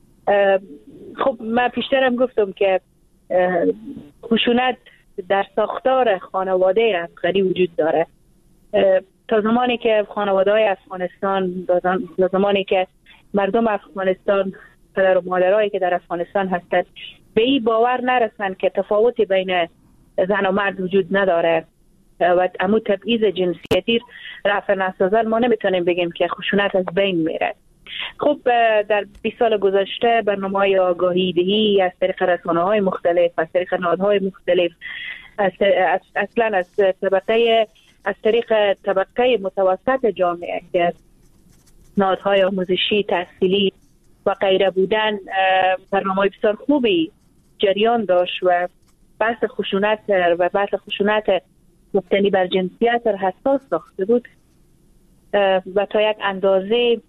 خب من پیشترم گفتم که خشونت در ساختار خانواده افغانی وجود داره. تا زمانی که خانواده های افغانستان، تا زمانی که مردم افغانستان، پدر و مادرایی که در افغانستان هستند به این باور نرسن که تفاوتی بین زن و مرد وجود نداره و امو تبعیض جنسیتی رفع نسازن، ما نمیتونیم بگیم که خشونت از بین میره. خب در بیست سال گذشته برنامه‌های آگاهی دهی از طریق رسانه‌های مختلف، از طریق نهادهای مختلف، اصلا از طبقه از طریق طبقه متوسط جامعه که نهادهای آموزشی، تحصیلی و غیره بودن، برنامه‌های بسیار خوبی جریان داشت و بحث خشونت و بحث خشونت مبتنی بر جنسیت را حساس ساخته بود و تا یک اندازه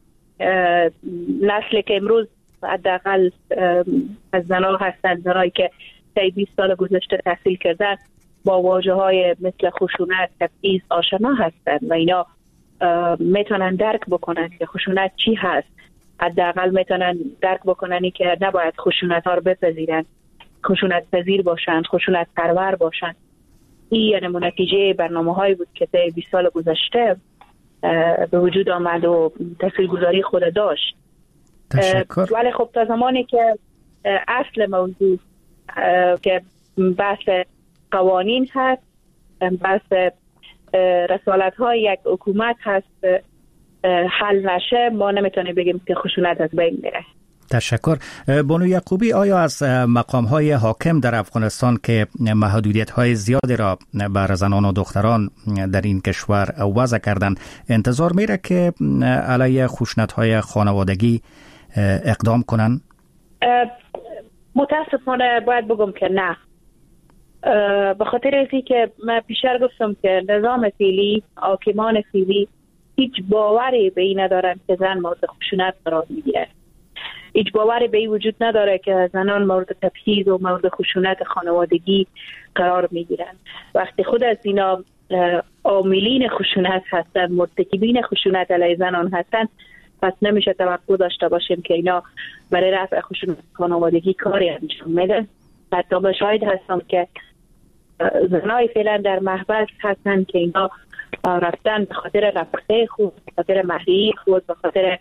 نسلی که امروز حداقل از زنها هستند، زنایی که طی بیست سال گذشته تحصیل کردن، با واژه های مثل خشونت، تبعیض آشنا هستند و اینا میتونن درک بکنن که خشونت چی هست. حداقل میتونن درک بکنن که نباید خشونت ها رو بپذیرن، خشونت پذیر باشن، خشونت پرور باشن. این یعنی نتیجه برنامه هایی بود که طی بیست سال گذشته به وجود آمد و تاثیرگذاری خود داشت. تشکر. ولی خب تا زمانی که اصل موضوع که بحث قوانین هست، بحث رسالت های یک حکومت هست، حل نشه، ما نمیتونیم بگیم که خشونت از بین میره. تشکر. بانو یعقوبی، آیا از مقام های حاکم در افغانستان که محدودیت های زیادی را بر زنان و دختران در این کشور وضع کردن انتظار میره که علیه خشونت های خانوادگی اقدام کنن؟ متاسفانه باید بگم که نه. به خاطر اینکه که من پیشتر گفتم که نظام فعلی، حاکمان فعلی هیچ باوری به این ندارن که زن مورد خشونت قرار میگیره. هیچ باوری به این وجود نداره که زنان مورد تبعیض و مورد خشونت خانوادگی قرار میگیرن. وقتی خود از اینا عاملین خشونت هستن، مرتکبین خشونت علیه زنان هستن، پس نمیشه توقع داشته باشیم که اینا برای رفع خشونت خانوادگی کاری انجام میدن. حتی به شاهد هستم که زنای فعلا در محبس هستن که اینا رفتن به خاطر رفقه خود، به خاطر مهریه خود، به خاطر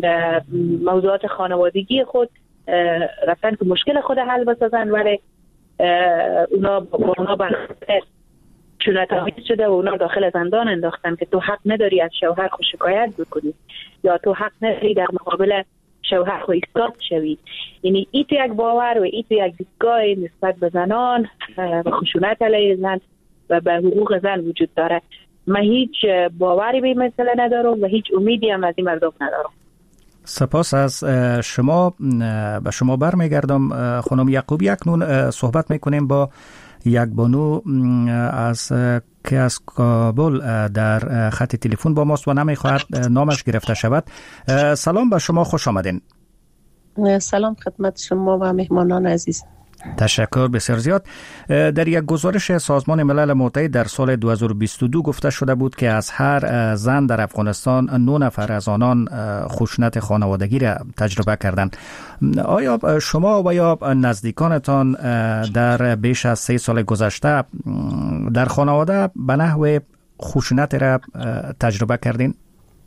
موضوعات خانوادگی خود رفتن که مشکل خود حل بسازن، ولی اونا با اونا برخورد خشونت‌آمیز شده و اونا داخل زندان انداختن که تو حق نداری از شوهر خود شکایت بکنی یا تو حق نداری در مقابل شوهر خود ایستاد شوی. یعنی این تو یک باور و این تو یک دیدگاه نسبت به زنان و خشونت علیه زن و به حقوق زن وجود داره. من هیچ باوری به این مسئله ندارم و هیچ امیدی هم از این مردم ندارم. سپاس از شما. به شما برمیگردم خانم یعقوبی. اکنون صحبت میکنیم با یک بانو از که از کابل در خط تلفن با ماست و نمیخواهد نامش گرفته شود. سلام به شما، خوش آمدین. سلام خدمت شما و مهمانان عزیز. تشکر بسیار زیاد. در یک گزارش سازمان ملل متحد در سال دو هزار و بیست و دو گفته شده بود که از هر زن در افغانستان نه نفر از آنان خشونت خانوادگی را تجربه کردند. آیا شما و یا نزدیکانتان در بیش از سه سال گذشته در خانواده به نحو خشونت را تجربه کردین؟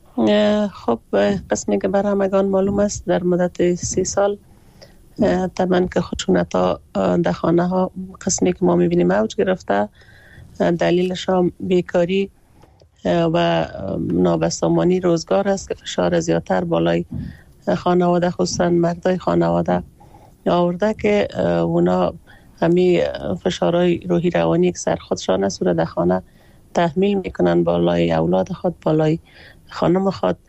خب قسمی که برای همگان معلوم است در مدت سه سال طبعا که خشونت ها در خانه ها قسمی که ما میبینیم اوج گرفته. دلیلش هم بیکاری و نابسامانی روزگار است که فشار زیادتر بالای خانواده خصوصا مردای خانواده آورده که اونا همی فشارهای روحی روانی که سر خودشان است در خانه تحمیل میکنن بالای اولاد خود، بالای خانم خود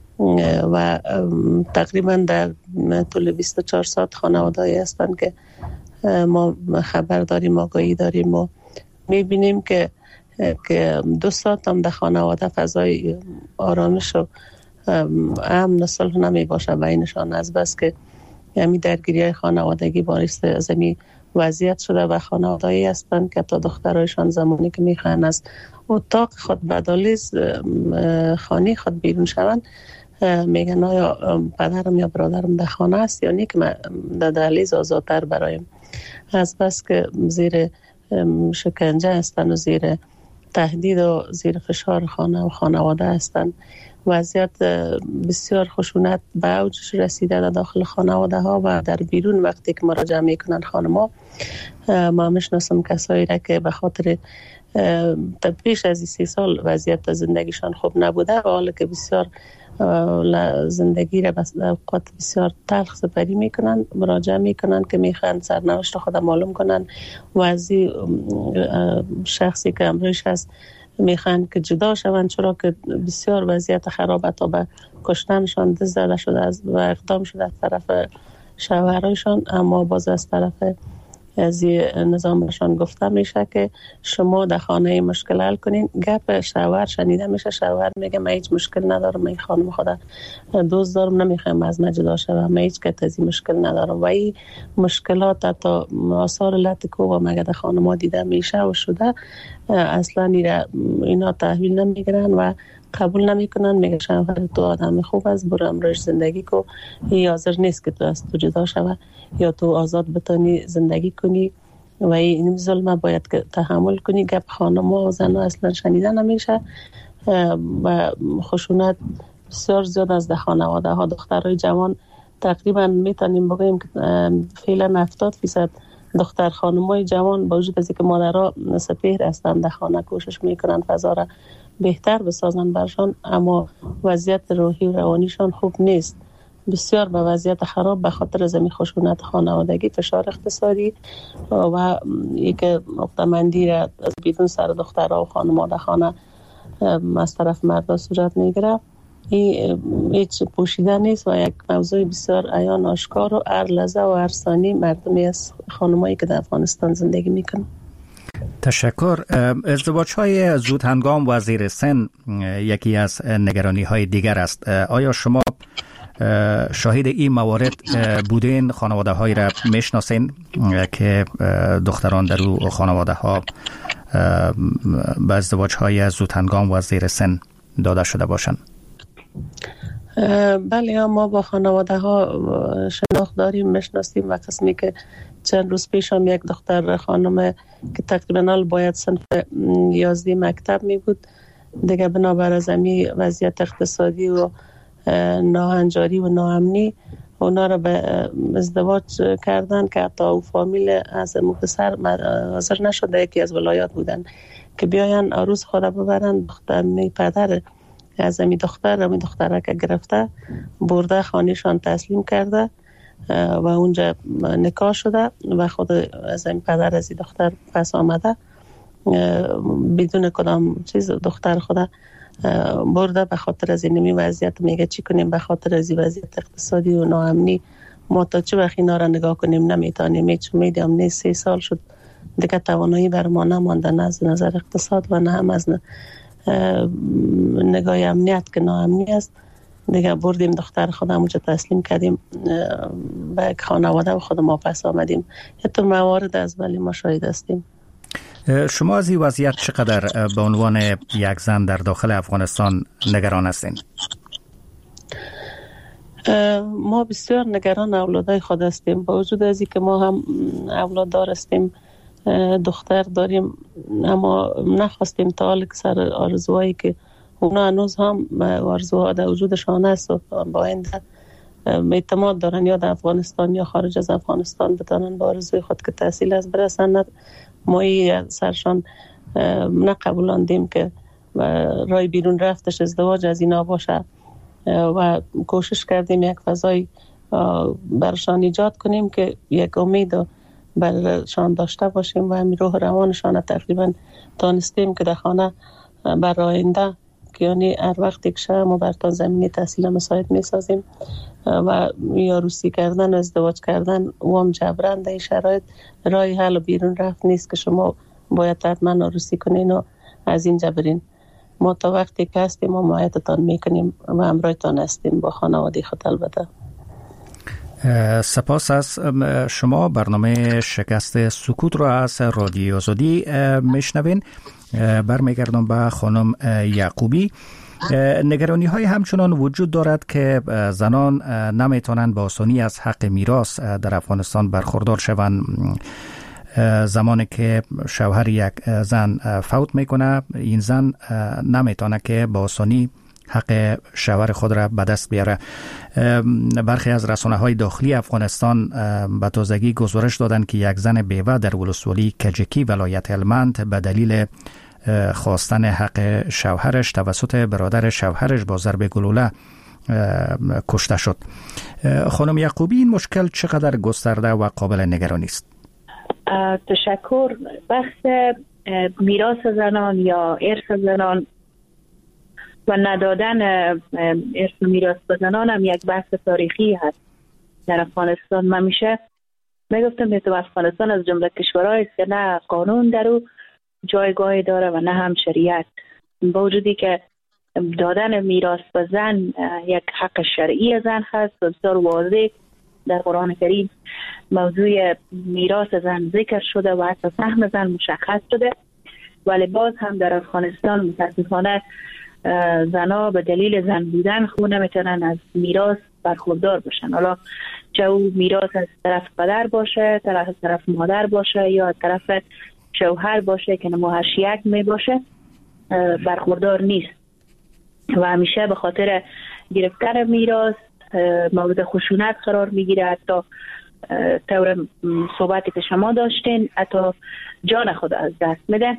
و تقریبا در طول بیست و چهار ساعت خانواده‌ای هستند که ما خبر داریم، آگاهی داریم و میبینیم که که دو ساعت هم در خانواده فضای آرامش و امن و صلح نمی باشه بینشان، از بس که همین درگیری خانوادگی باعث از همین وضعیت شده و خانواده‌ای هستند که تا دخترایشان زمانی که میخوان از اتاق خود بدالیز خانه خود بیرون شوند میگن آیا پدرم یا برادرم در خانه است یا نه که من در دهلیز آزادتر برایم، از بس که زیر شکنجه هستن و زیر تهدید و زیر فشار خانه و خانواده هستن. وضعیت بسیار خشونت به اوجش رسیده در داخل خانواده ها و در بیرون وقتی که مراجعه میکنن خانما. ما میشناسم کسایی را که به خاطر پیش از سی سال وضعیت زندگیشان خوب نبوده و حالا که بسیار زندگی را به اوقات بسیار تلخ سپری میکنن، مراجعه میکنن که میخوان سرنوشت خود معلوم کنن و از شخصی که امروز هست میخوان که جدا شوند، چرا که بسیار وضعیت خرابه تا به کشتنشان دست زده شده و اقدام شده از طرف شوهرایشان. اما باز از طرف از نظامشان گفته میشه که شما در خانه مشکل حل کنین. گپ شوهر شنیده میشه، شوهر میگه من هیچ مشکل ندارم، من خانم خودم دوست دارم، نمیخوام از من جدا شوم، من هیچ کسی مشکل ندارم. و این مشکلات تا آثار لطکو و مگه در خانم دیده میشه و شده اصلا اینا تحویل نمیگیرن و قبول نمیکنن. میگه شوهر تو آدم خوب است، برو امروز زندگی کو، این حاضر نیست که تو از تو جدا شوه یا تو آزاد بتونی زندگی کنی و این ظلم باید که تحمل کنی. گپ خانم و زن اصلا شنیده نمیشه و خشونت بسیار زیاد از ده خانواده ها. دخترای جوان تقریبا میتونیم بگیم که فعلا هفتاد فیصد دختر خانمای جوان با وجود از اینکه مادرها سپهر هستند در خانه کوشش میکنن فضا را بهتر بسازن برشان، اما وضعیت روحی و روانیشان خوب نیست، بسیار به وضعیت خراب به خاطر زمین خشونت خانوادگی، فشار اقتصادی و اینکه عقده‌مندی را از بیرون سر دخترها و خانم‌ها در خانه از طرف مردا صورت میگیره. این هیچ پوشیده نیست و یک موضوع بسیار عیان آشکار و هر لحظه و هر ثانیه مردمی از خانمایی که در افغانستان زندگی میکنن. تشکر. ازدواج های زود هنگام و زیر سن یکی از نگرانی های دیگر است. آیا شما شاهد این موارد بودین؟ خانواده هایی را میشناسین که دختران در او خانواده ها به ازدواج های زود هنگام و زیر سن داده شده باشند؟ بله، ما با خانواده ها شناخت داریم، میشناسیم و قسمی که چند روز پیش هم یک دختر خانم که تقریبا باید صنف یازده مکتب می بود دیگه بنابر از امی وضعیت اقتصادی و ناهنجاری و ناامنی اونا را به ازدواج کردن که حتی او فامیل از مقصر حاضر نشده، یکی از ولایات بودن که بیاین عروس خود ببرن. دختر می پدر از می دختر می دختره که گرفته برده خانهشان تسلیم کرده و اونجا نکاح شده و خود از این پدر از این دختر پس آمده بدون کدام چیز دختر خود برده به خاطر از این وضعیت. میگه چی کنیم به خاطر از این وضعیت اقتصادی و ناامنی ما تا چه وقت اینا را نگاه کنیم نمیتونیم. چون میدیم نه سه سال شد دیگه توانایی بر ما نمانده، نه از نظر اقتصاد و نه هم از نگاه امنیت که ناامنی است. دیگه بردیم دختر خودم اونجا تسلیم کردیم به خانواده و خود ما پس آمدیم. حتی موارد از ولی ما شاهد هستیم. شما از این وضعیت چقدر به عنوان یک زن در داخل افغانستان نگران هستین؟ ما بسیار نگران اولادای خود هستیم، با وجود از این که ما هم اولاددار هستیم، دختر داریم، اما نخواستیم تا حال سر آرزوهایی که اونا هنوز هم آرزوها در وجودشان هست و با آینده اعتماد دارن یا در افغانستان یا خارج از افغانستان بتانن با آرزوی خود که تحصیل از برسن. ما سرشان نقبولاندیم که رای بیرون رفتش ازدواج از اینا باشه و کوشش کردیم یک فضای برشان ایجاد کنیم که یک امید برشان داشته باشیم و همین روح روانشان تقریبا تانستیم که در خانه بر آینده که یعنی هر وقت یک شب ما برتان زمینی تحصیل مساعد می سازیم و یا روسی کردن و ازدواج کردن و هم جبران در این شرایط رای حل و بیرون رفت نیست که شما باید حتما روسی کنین و از این جبرین. ما تا وقتی که هستیم ما معایتتان میکنیم و همراهتان هستیم با خانواده خود. البته سپاس از شما. برنامه شکست سکوت را از رادیو آزادی میشنوین. برمیگردم به خانم یعقوبی. نگرانی های همچنان وجود دارد که زنان نمیتونند با آسانی از حق میراث در افغانستان برخوردار شوند. زمانی که شوهر یک زن فوت میکنه، این زن نمیتونه که با آسانی حق شوهر خود را به دست بیاره. برخی از رسانه های داخلی افغانستان به تازگی گزارش دادند که یک زن بیوه در ولسوالی کجکی ولایت هلمند به دلیل خواستن حق شوهرش توسط برادر شوهرش با ضرب گلوله کشته شد. خانم یعقوبی، این مشکل چقدر گسترده و قابل نگرانی است؟ تشکر. بحث میراث زنان یا ارث زنان و ندادن ارث و میراث به زنان هم یک بحث تاریخی هست در افغانستان. من میشه میگفتم که افغانستان از جمله کشورهایی است که نه قانون در او جایگاهی داره و نه هم شریعت. با وجودی که دادن میراث به زن یک حق شرعی زن هست، بسیار واضح در قرآن کریم موضوع میراث زن ذکر شده و حتی سهم زن مشخص شده، ولی باز هم در افغانستان متاسفانه زنها به دلیل زن بودن خود نمیتونن از میراث برخوردار باشن. حالا چه او میراث از طرف پدر باشه، طرف طرف مادر باشه یا از طرف شوهر باشه که نماهش یک می باشه، برخوردار نیست و همیشه به خاطر گرفتن میراث مورد خشونت قرار میگیره. حتی طور صحبتی که شما داشتین حتی جان خود از دست میده،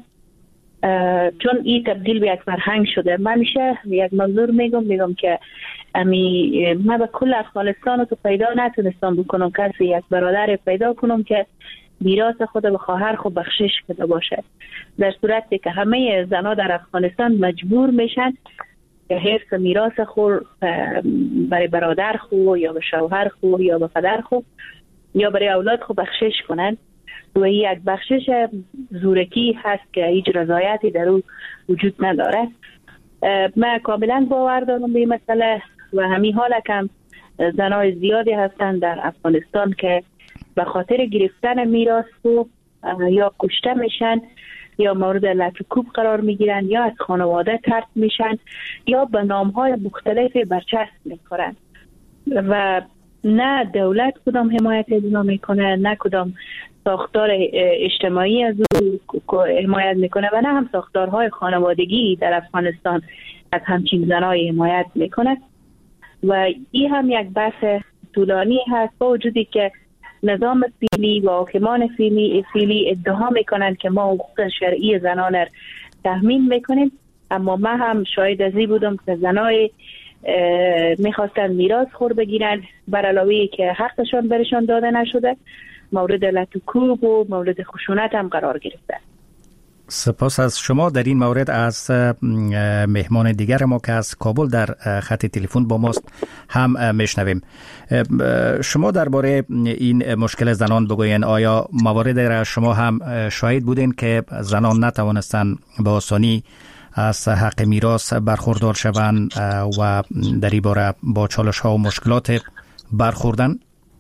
چون این تبدیل به یک فرهنگ شده. من میشه یک منظور میگم میگم که امی من به کل افغانستان رو تو پیدا نتونستم بکنم کسی یک برادر پیدا کنم که میراث خود به خواهر خود بخشش کرده باشه، در صورتی که همه زنها در افغانستان مجبور میشن که حفظ میراث خود برای برادر خود یا به شوهر خود یا به پدر خود یا برای اولاد خود بخشش کنن و این یک بخشش زورکی هست که هیچ رضایتی در او وجود نداره. من کاملا باور دارم به این مسئله و همین حال کم زنای زیادی هستند در افغانستان که به خاطر گرفتن میراث یا کشته میشن یا مورد لطکوب قرار میگیرن یا از خانواده طرد میشن یا به نامهای مختلفی برچسب میکنن و نه دولت کدام حمایت از اونا میکنه، نه کدام ساختار اجتماعی از او حمایت میکنه و نه هم ساختارهای خانوادگی در افغانستان از همچین زنای حمایت میکنه و این هم یک بحث طولانی هست، با وجودی که نظام فعلی و حاکمان فعلی فعلی ادعا میکنند که ما حقوق شرعی زنان را تضمین میکنیم، اما ما هم شاهد ازی بودم که زنای میخواستن میراث خور بگیرن بر علاوه که حقشان برشان داده نشده، مورد لطوکوب و مورد خشونت هم قرار گرفته. سپاس از شما. در این مورد از مهمان دیگر ما که از کابل در خط تلفن با ماست هم میشنویم. شما درباره این مشکل زنان بگوین، آیا موارد را شما هم شاهد بودین که زنان نتوانستن به آسانی از حق میراث برخوردار شوند و در این باره با چالش ها و مشکلات برخوردن؟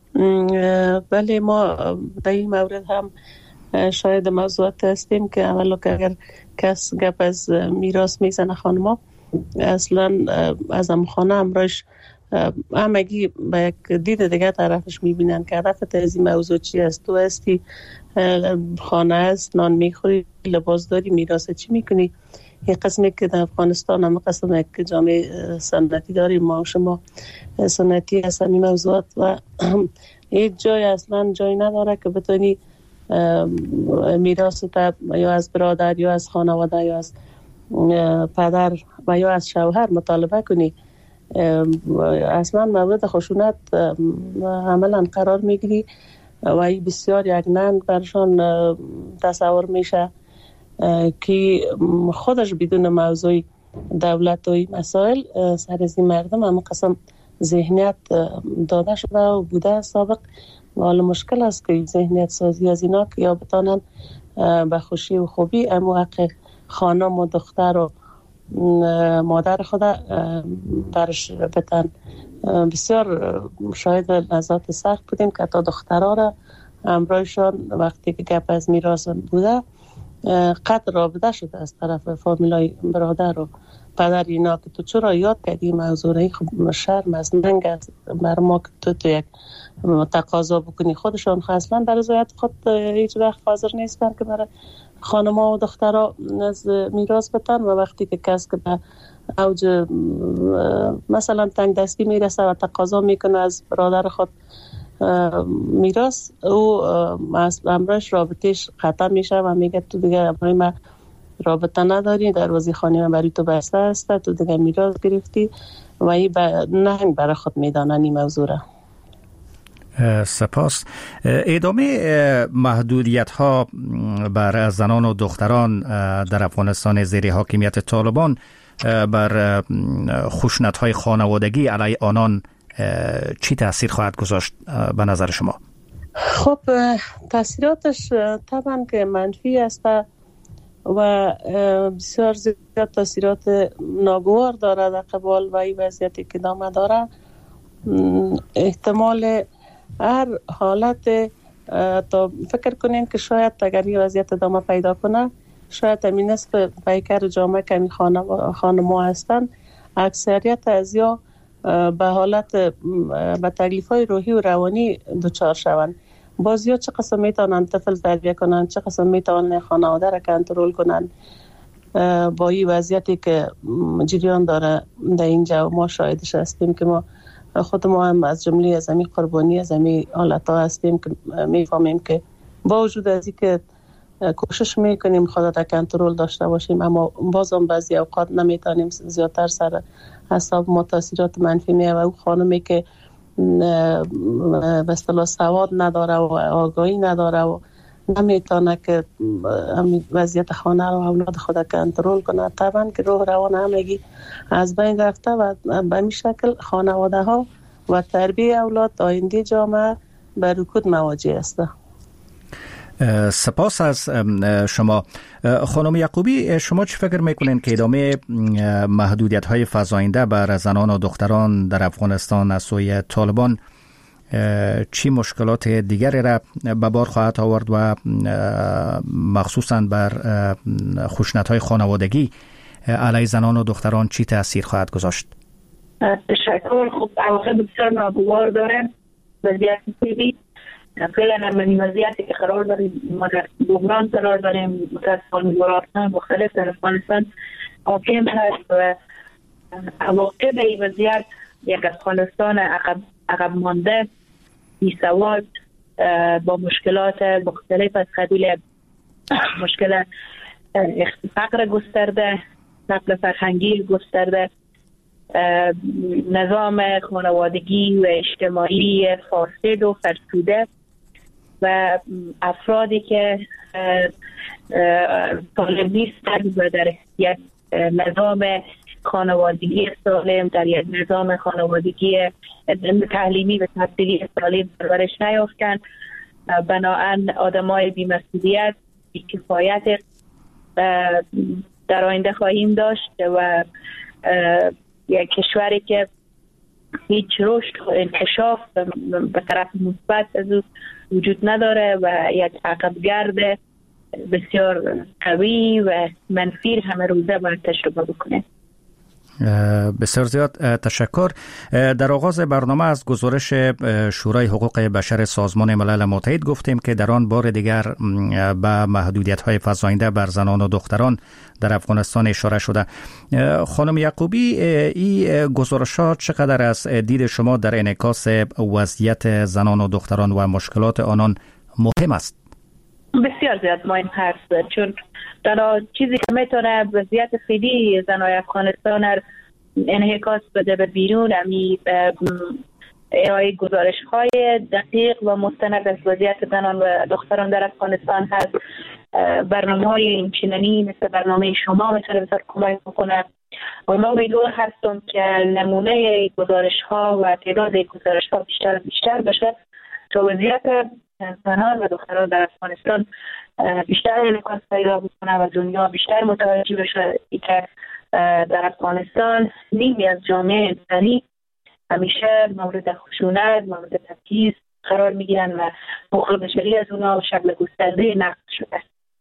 بله، ما در این مورد هم شاید موضوعات هستیم که اولا که اگر کس گپ از میراث میزنه خانما، اصلا از هم خانه امرایش همگی با یک دید دیگه طرفش میبینن که هدفت از این موضوع چی است. تو هستی خانه است، نان میخوری، لباس داری، میراث چی میکنی؟ این قسمی که در افغانستان هم قسم که جامعه سنتی داریم ما شما سنتی هست این موضوعات و هیچ جای اصلا جای نداره که بتونی میراث تا یا از برادر یا از خانواده یا از پدر و یا از شوهر مطالبه کنی. اصلا مورد خشونت عملا قرار میگیری و این بسیار یک ننگ برشان تصور میشه که خودش بدون موضوع دولت و این مسائل سر از این مردم هم قسم ذهنیت داده شده و بوده سابق و حالا مشکل است که ذهنیت سازی از اینا که یا بتانن به خوشی و خوبی اما حق خانم و دختر و مادر خود برش بتن. بسیار شاید لحظات سخت بودیم که تا دخترها را امرایشان وقتی که گپ از میراث بوده قطع رابطه شده از طرف فامیلای برادر و پدر اینا که تو چرا یاد کردی موضوعی. خب شرم از ننگ است بر ما که تو تو یک تقاضا بکنی. خودشان اصلا در رضایت خود هیچ وقت حاضر نیستن که برای خانم‌ها و دخترها از میراث بتن و وقتی که کس که به اوج مثلا تنگ دستی میرسه و تقاضا میکنه از برادر خود میراث، او امرش رابطهش ختم میشه و میگه تو دیگه امرای من رابطه نداری، دروازه خانه من برای تو بسته است، تو دیگه میراث گرفتی و این نهنگ برای خود میدانن این موضوع را. سپاس. ادامه محدودیت ها بر زنان و دختران در افغانستان زیر حاکمیت طالبان بر خشونت های خانوادگی علیه آنان چی تأثیر خواهد گذاشت به نظر شما؟ خب تأثیراتش طبعا که منفی است و بسیار زیاد تأثیرات ناگوار داره در قبال و این وضعیتی که دامه داره. احتمال هر حالت تا فکر کنین که شاید اگر این وضعیت ادامه پیدا کنه شاید همین نصف پیکر جامعه که همین خانم‌ها هستن اکثریت از یا به حالت به تکلیف‌های روحی و روانی دچار شوند. بازیا چه قسم میتونن طفل تربیت کنن، چه قسم میتونن خانواده را کنترل کنن با این وضعیتی که جریان داره در اینجا. ما شاهدش هستیم که ما خود ما هم از جمله از همین قربانی از همین حالت‌ها هستیم که میفهمیم که با وجود از اینکه کوشش میکنیم خود را کنترل داشته باشیم اما بازم بعضی اوقات نمیتونیم، زیادتر سر حساب ما تاثیرات منفی میه و اون خانمی که به اصطلاح سواد نداره و آگاهی نداره و نمیتونه که وضعیت خانه رو اولاد خود کنترل کنه، طبعا که روح روان همگی از بین رفته و به این شکل خانواده ها و تربیت اولاد آینده جامعه به رکود مواجه است. سپاس از شما. خانم یعقوبی، شما چی فکر میکنین که ادامه محدودیت های فزاینده بر زنان و دختران در افغانستان از سوی طالبان چی مشکلات دیگری را به بار خواهد آورد و مخصوصا بر خشونت های خانوادگی علیه زنان و دختران چی تأثیر خواهد گذاشت؟ تشکر. خب عواقب بسیار ناگوار داره وضعیت فعلی. فعلا هم این وضعیتی که قرار داریم ما در بحران قرار داریم، متاسفانه گروه‌های مختلف در افغانستان حاکم هست و عواقب این وضعیت یک افغانستان عقب عقب مانده، بی‌سواد، با مشکلات مختلف از قبیل مشکل فقر گسترده، نقل فرهنگی گسترده، نظام خانوادگی و اجتماعی فاسد و فرسوده و افرادی که سالم نیستند و در یک نظام خانوادگی سالم، در یک نظام خانوادگی تعلیمی و تحصیلی سالم پرورش نیافتند. بنابراین آدمای بی‌مسئولیت، بی‌کفایت در آینده خواهیم داشت و یک کشوری که هیچ رشد و انکشاف به طرف مثبت از او وجود نداره و یک عقبگرد بسیار قوی و منفی همه روزه باید تجربه بکنه. بسیار زیاد تشکر. در آغاز برنامه از گزارش شورای حقوق بشر سازمان ملل متحد گفتیم که در آن بار دیگر به محدودیت‌های فزاینده بر زنان و دختران در افغانستان اشاره شده. خانم یعقوبی، این گزارشات چقدر از دید شما در انعکاس وضعیت زنان و دختران و مشکلات آنان مهم است؟ بسیار زیاد مهم هست، چون تنها چیزی که میتونه وضعیت فعلی زنای افغانستان را انعکاس بده به بیرون امی ارائه گزارش های دقیق و مستند از وضعیت زنان و دختران در افغانستان هست. برنامه های اینچنینی مثل برنامه شما میتونه بسیار کمک بکنه و ما امیدوار هستم که نمونه گزارش ها و تعداد گزارش ها بیشتر بیشتر بشه تا وضعیت زنان و دختران در افغانستان بیشتر انعکاس پیدا بکنه و دنیا بیشتر متوجه بشه که در افغانستان نیمی از جامعه انسانی همیشه مورد خشونت، مورد تبعیض قرار میگیرن و حقوق بشری از اونها شکل گسترده نقض شده.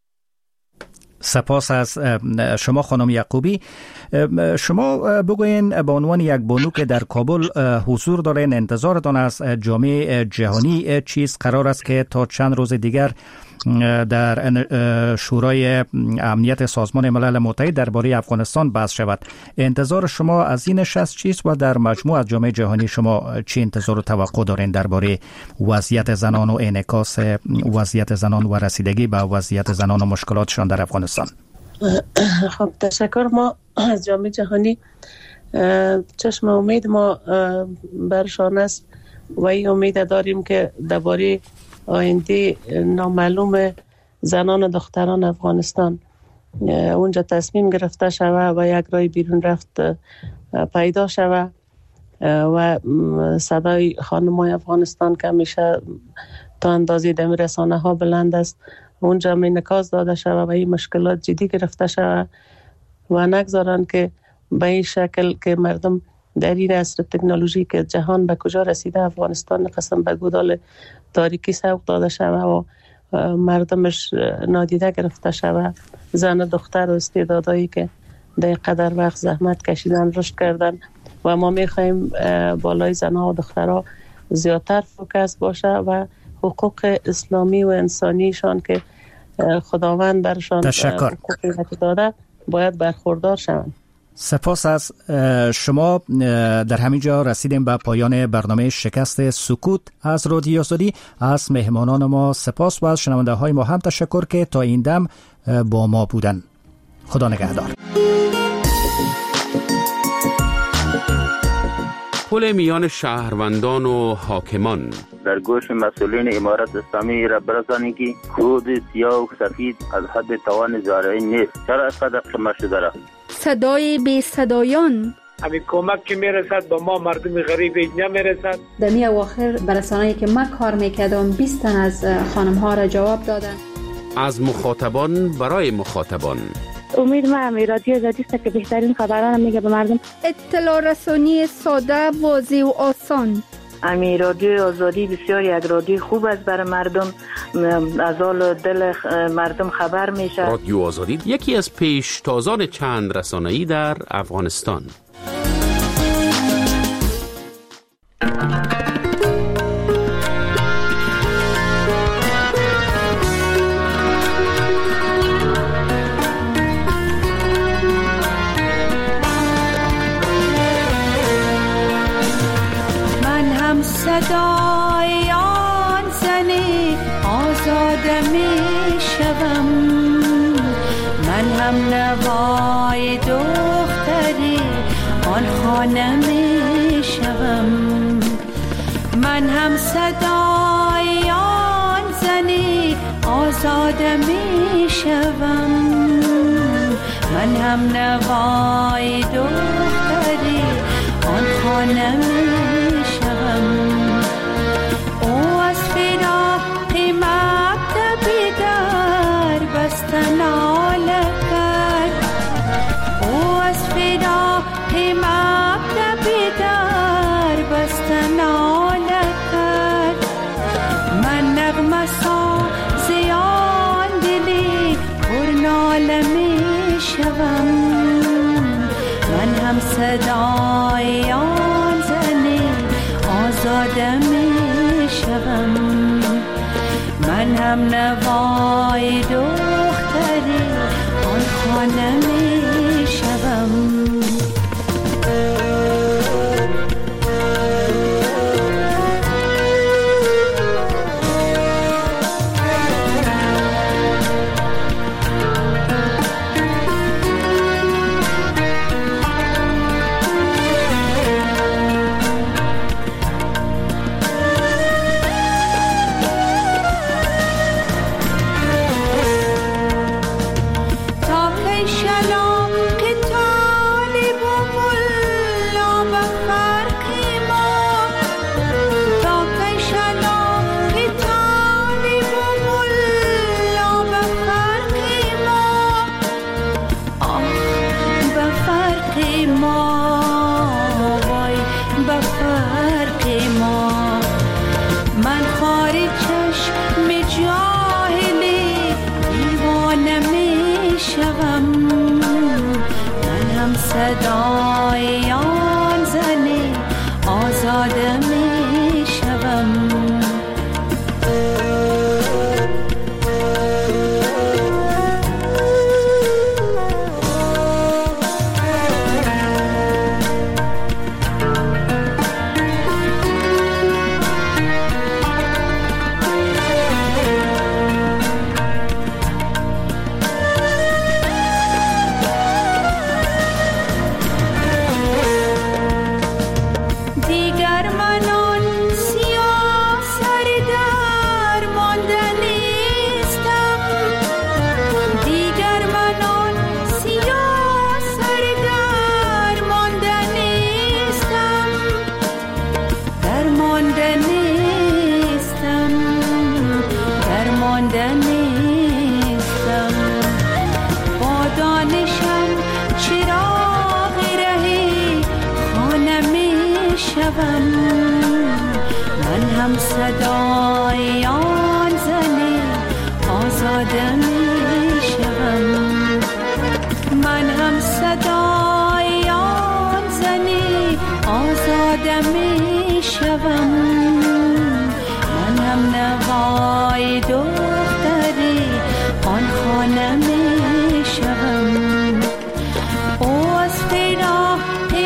سپاس از شما خانم یعقوبی. شما بگوین به عنوان یک بانو که در کابل حضور دارین، انتظارتان از جامعه جهانی چیز قرار است که تا چند روز دیگر در شورای امنیت سازمان ملل متحد درباره افغانستان بحث شود؟ انتظار شما از این نشست چیست و در مجموع از جامعه جهانی شما چه انتظار و توقع دارین درباره وضعیت زنان و انعکاس وضعیت زنان و رسیدگی به وضعیت زنان و مشکلاتشان در افغانستان؟ خب تشکر. ما از جامعه جهانی چشم امید ما برشان است و این امید داریم که درباره آینده نامعلوم زنان و دختران افغانستان اونجا تصمیم گرفته شوه و یک راه بیرون رفت پیدا شوه و صدای خانمای افغانستان که همیشه تا اندازه در رسانه ها بلند است اونجا انعکاس داده شوه و این مشکلات جدی گرفته شوه و نگذارن که به این شکل که مردم در این عصر تکنولوژی که جهان به کجا رسیده افغانستان قسم به گودال تاریکی سوق داده شوه و مردمش نادیده گرفته شوه. زن و دختر و استعدادایی که در قدر وقت زحمت کشیدن رشد کردن و ما میخوایم بالای زنها و دخترها زیادتر فوکس باشه و حقوق اسلامی و انسانیشان که خداوند برشان حقوق داده باید برخوردار شوند. سپاس از شما. در همین جا رسیدیم به پایان برنامه شکست سکوت از رادیو آزادی. از مهمانان ما سپاس و از شنونده های ما هم تشکر که تا این دم با ما بودن. خدا نگهدار. پل میان شهروندان و حاکمان در گوش مسئولین امارت اسلامی را برسانی که خود سیاه و سفید از حد توان زارعی نیست. چرا از قدر شما شده را صدای بی صدایان همین کمک که میرسد با ما مردم غریب اینجا میرسد. در می اواخر برسانه‌ای که من کار میکردم بیست تن از خانم ها را جواب دادن. از مخاطبان برای مخاطبان. امید ما هم رادیو آزادی است که بهترین خبران میگه به مردم. اطلاع رسانی ساده، واضح و آسان. امی رادیو آزادی بسیار یک رادیو خوب است برای مردم، از حال دل مردم خبر میشه. رادیو آزادی یکی از پیشتازان چند رسانه‌ای در افغانستان. شوم، من هم نوای دختری آن خانه می شوم، من هم صدای آن زنی آزاده می شوم، من هم نوای دختری آن خانه می شوم. او از فراق مبدأ بیدار بستن ناله کرد، او از فراق مبدأ بیدار بستن ناله کرد، من نغمه سازی آن دلی پر ناله می شوم، من هم صدای آن زنی آزاده می شوم، من هم نوای دختری آن خانه می شوم. صدای آن زنی آزاده می شوم. من هم صدای آن زنی آزاده می شوم، من هم صدای آن زنی آزاده می شوم، من هم نوای دختری آن خانه می شوم. او از فراق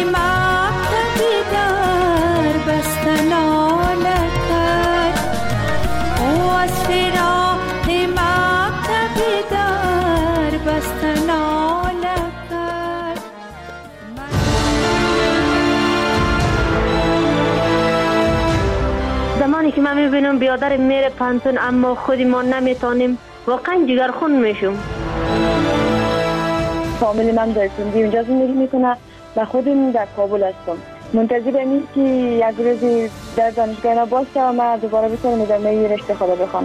بستن آله کرد، او از فراق مبدأ بیدار بستن آله کرد. زمانی که من میبینم بیادر میره پانتون اما خودی ما نمیتونیم، واقعا جگرخون میشم. فامیلی من در سندی اونجا زندگی میکنه و خودم در کابل هستم. منتظرم که یک روزی در دانشگاه باشم و دوباره بتونم ادامه رشته خدا بخوام.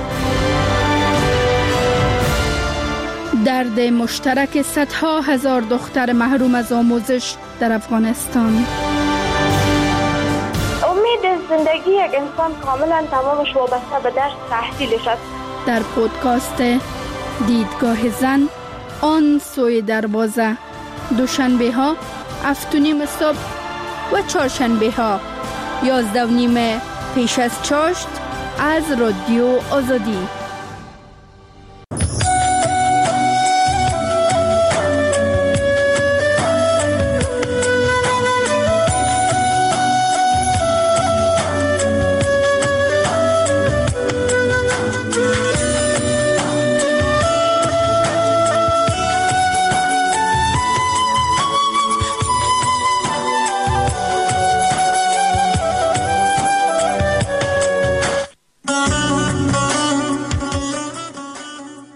درد مشترک صدها هزار دختر محروم از آموزش در افغانستان. امید زندگی یک انسان کاملا تمامش وابسته به درس تحصیلش است. در پودکاست دیدگاه زن آن سوی دروازه، دوشنبه ها هفت و نیم صبح و چهارشنبه ها یازده و نیم پیش از چاشت از رادیو آزادی.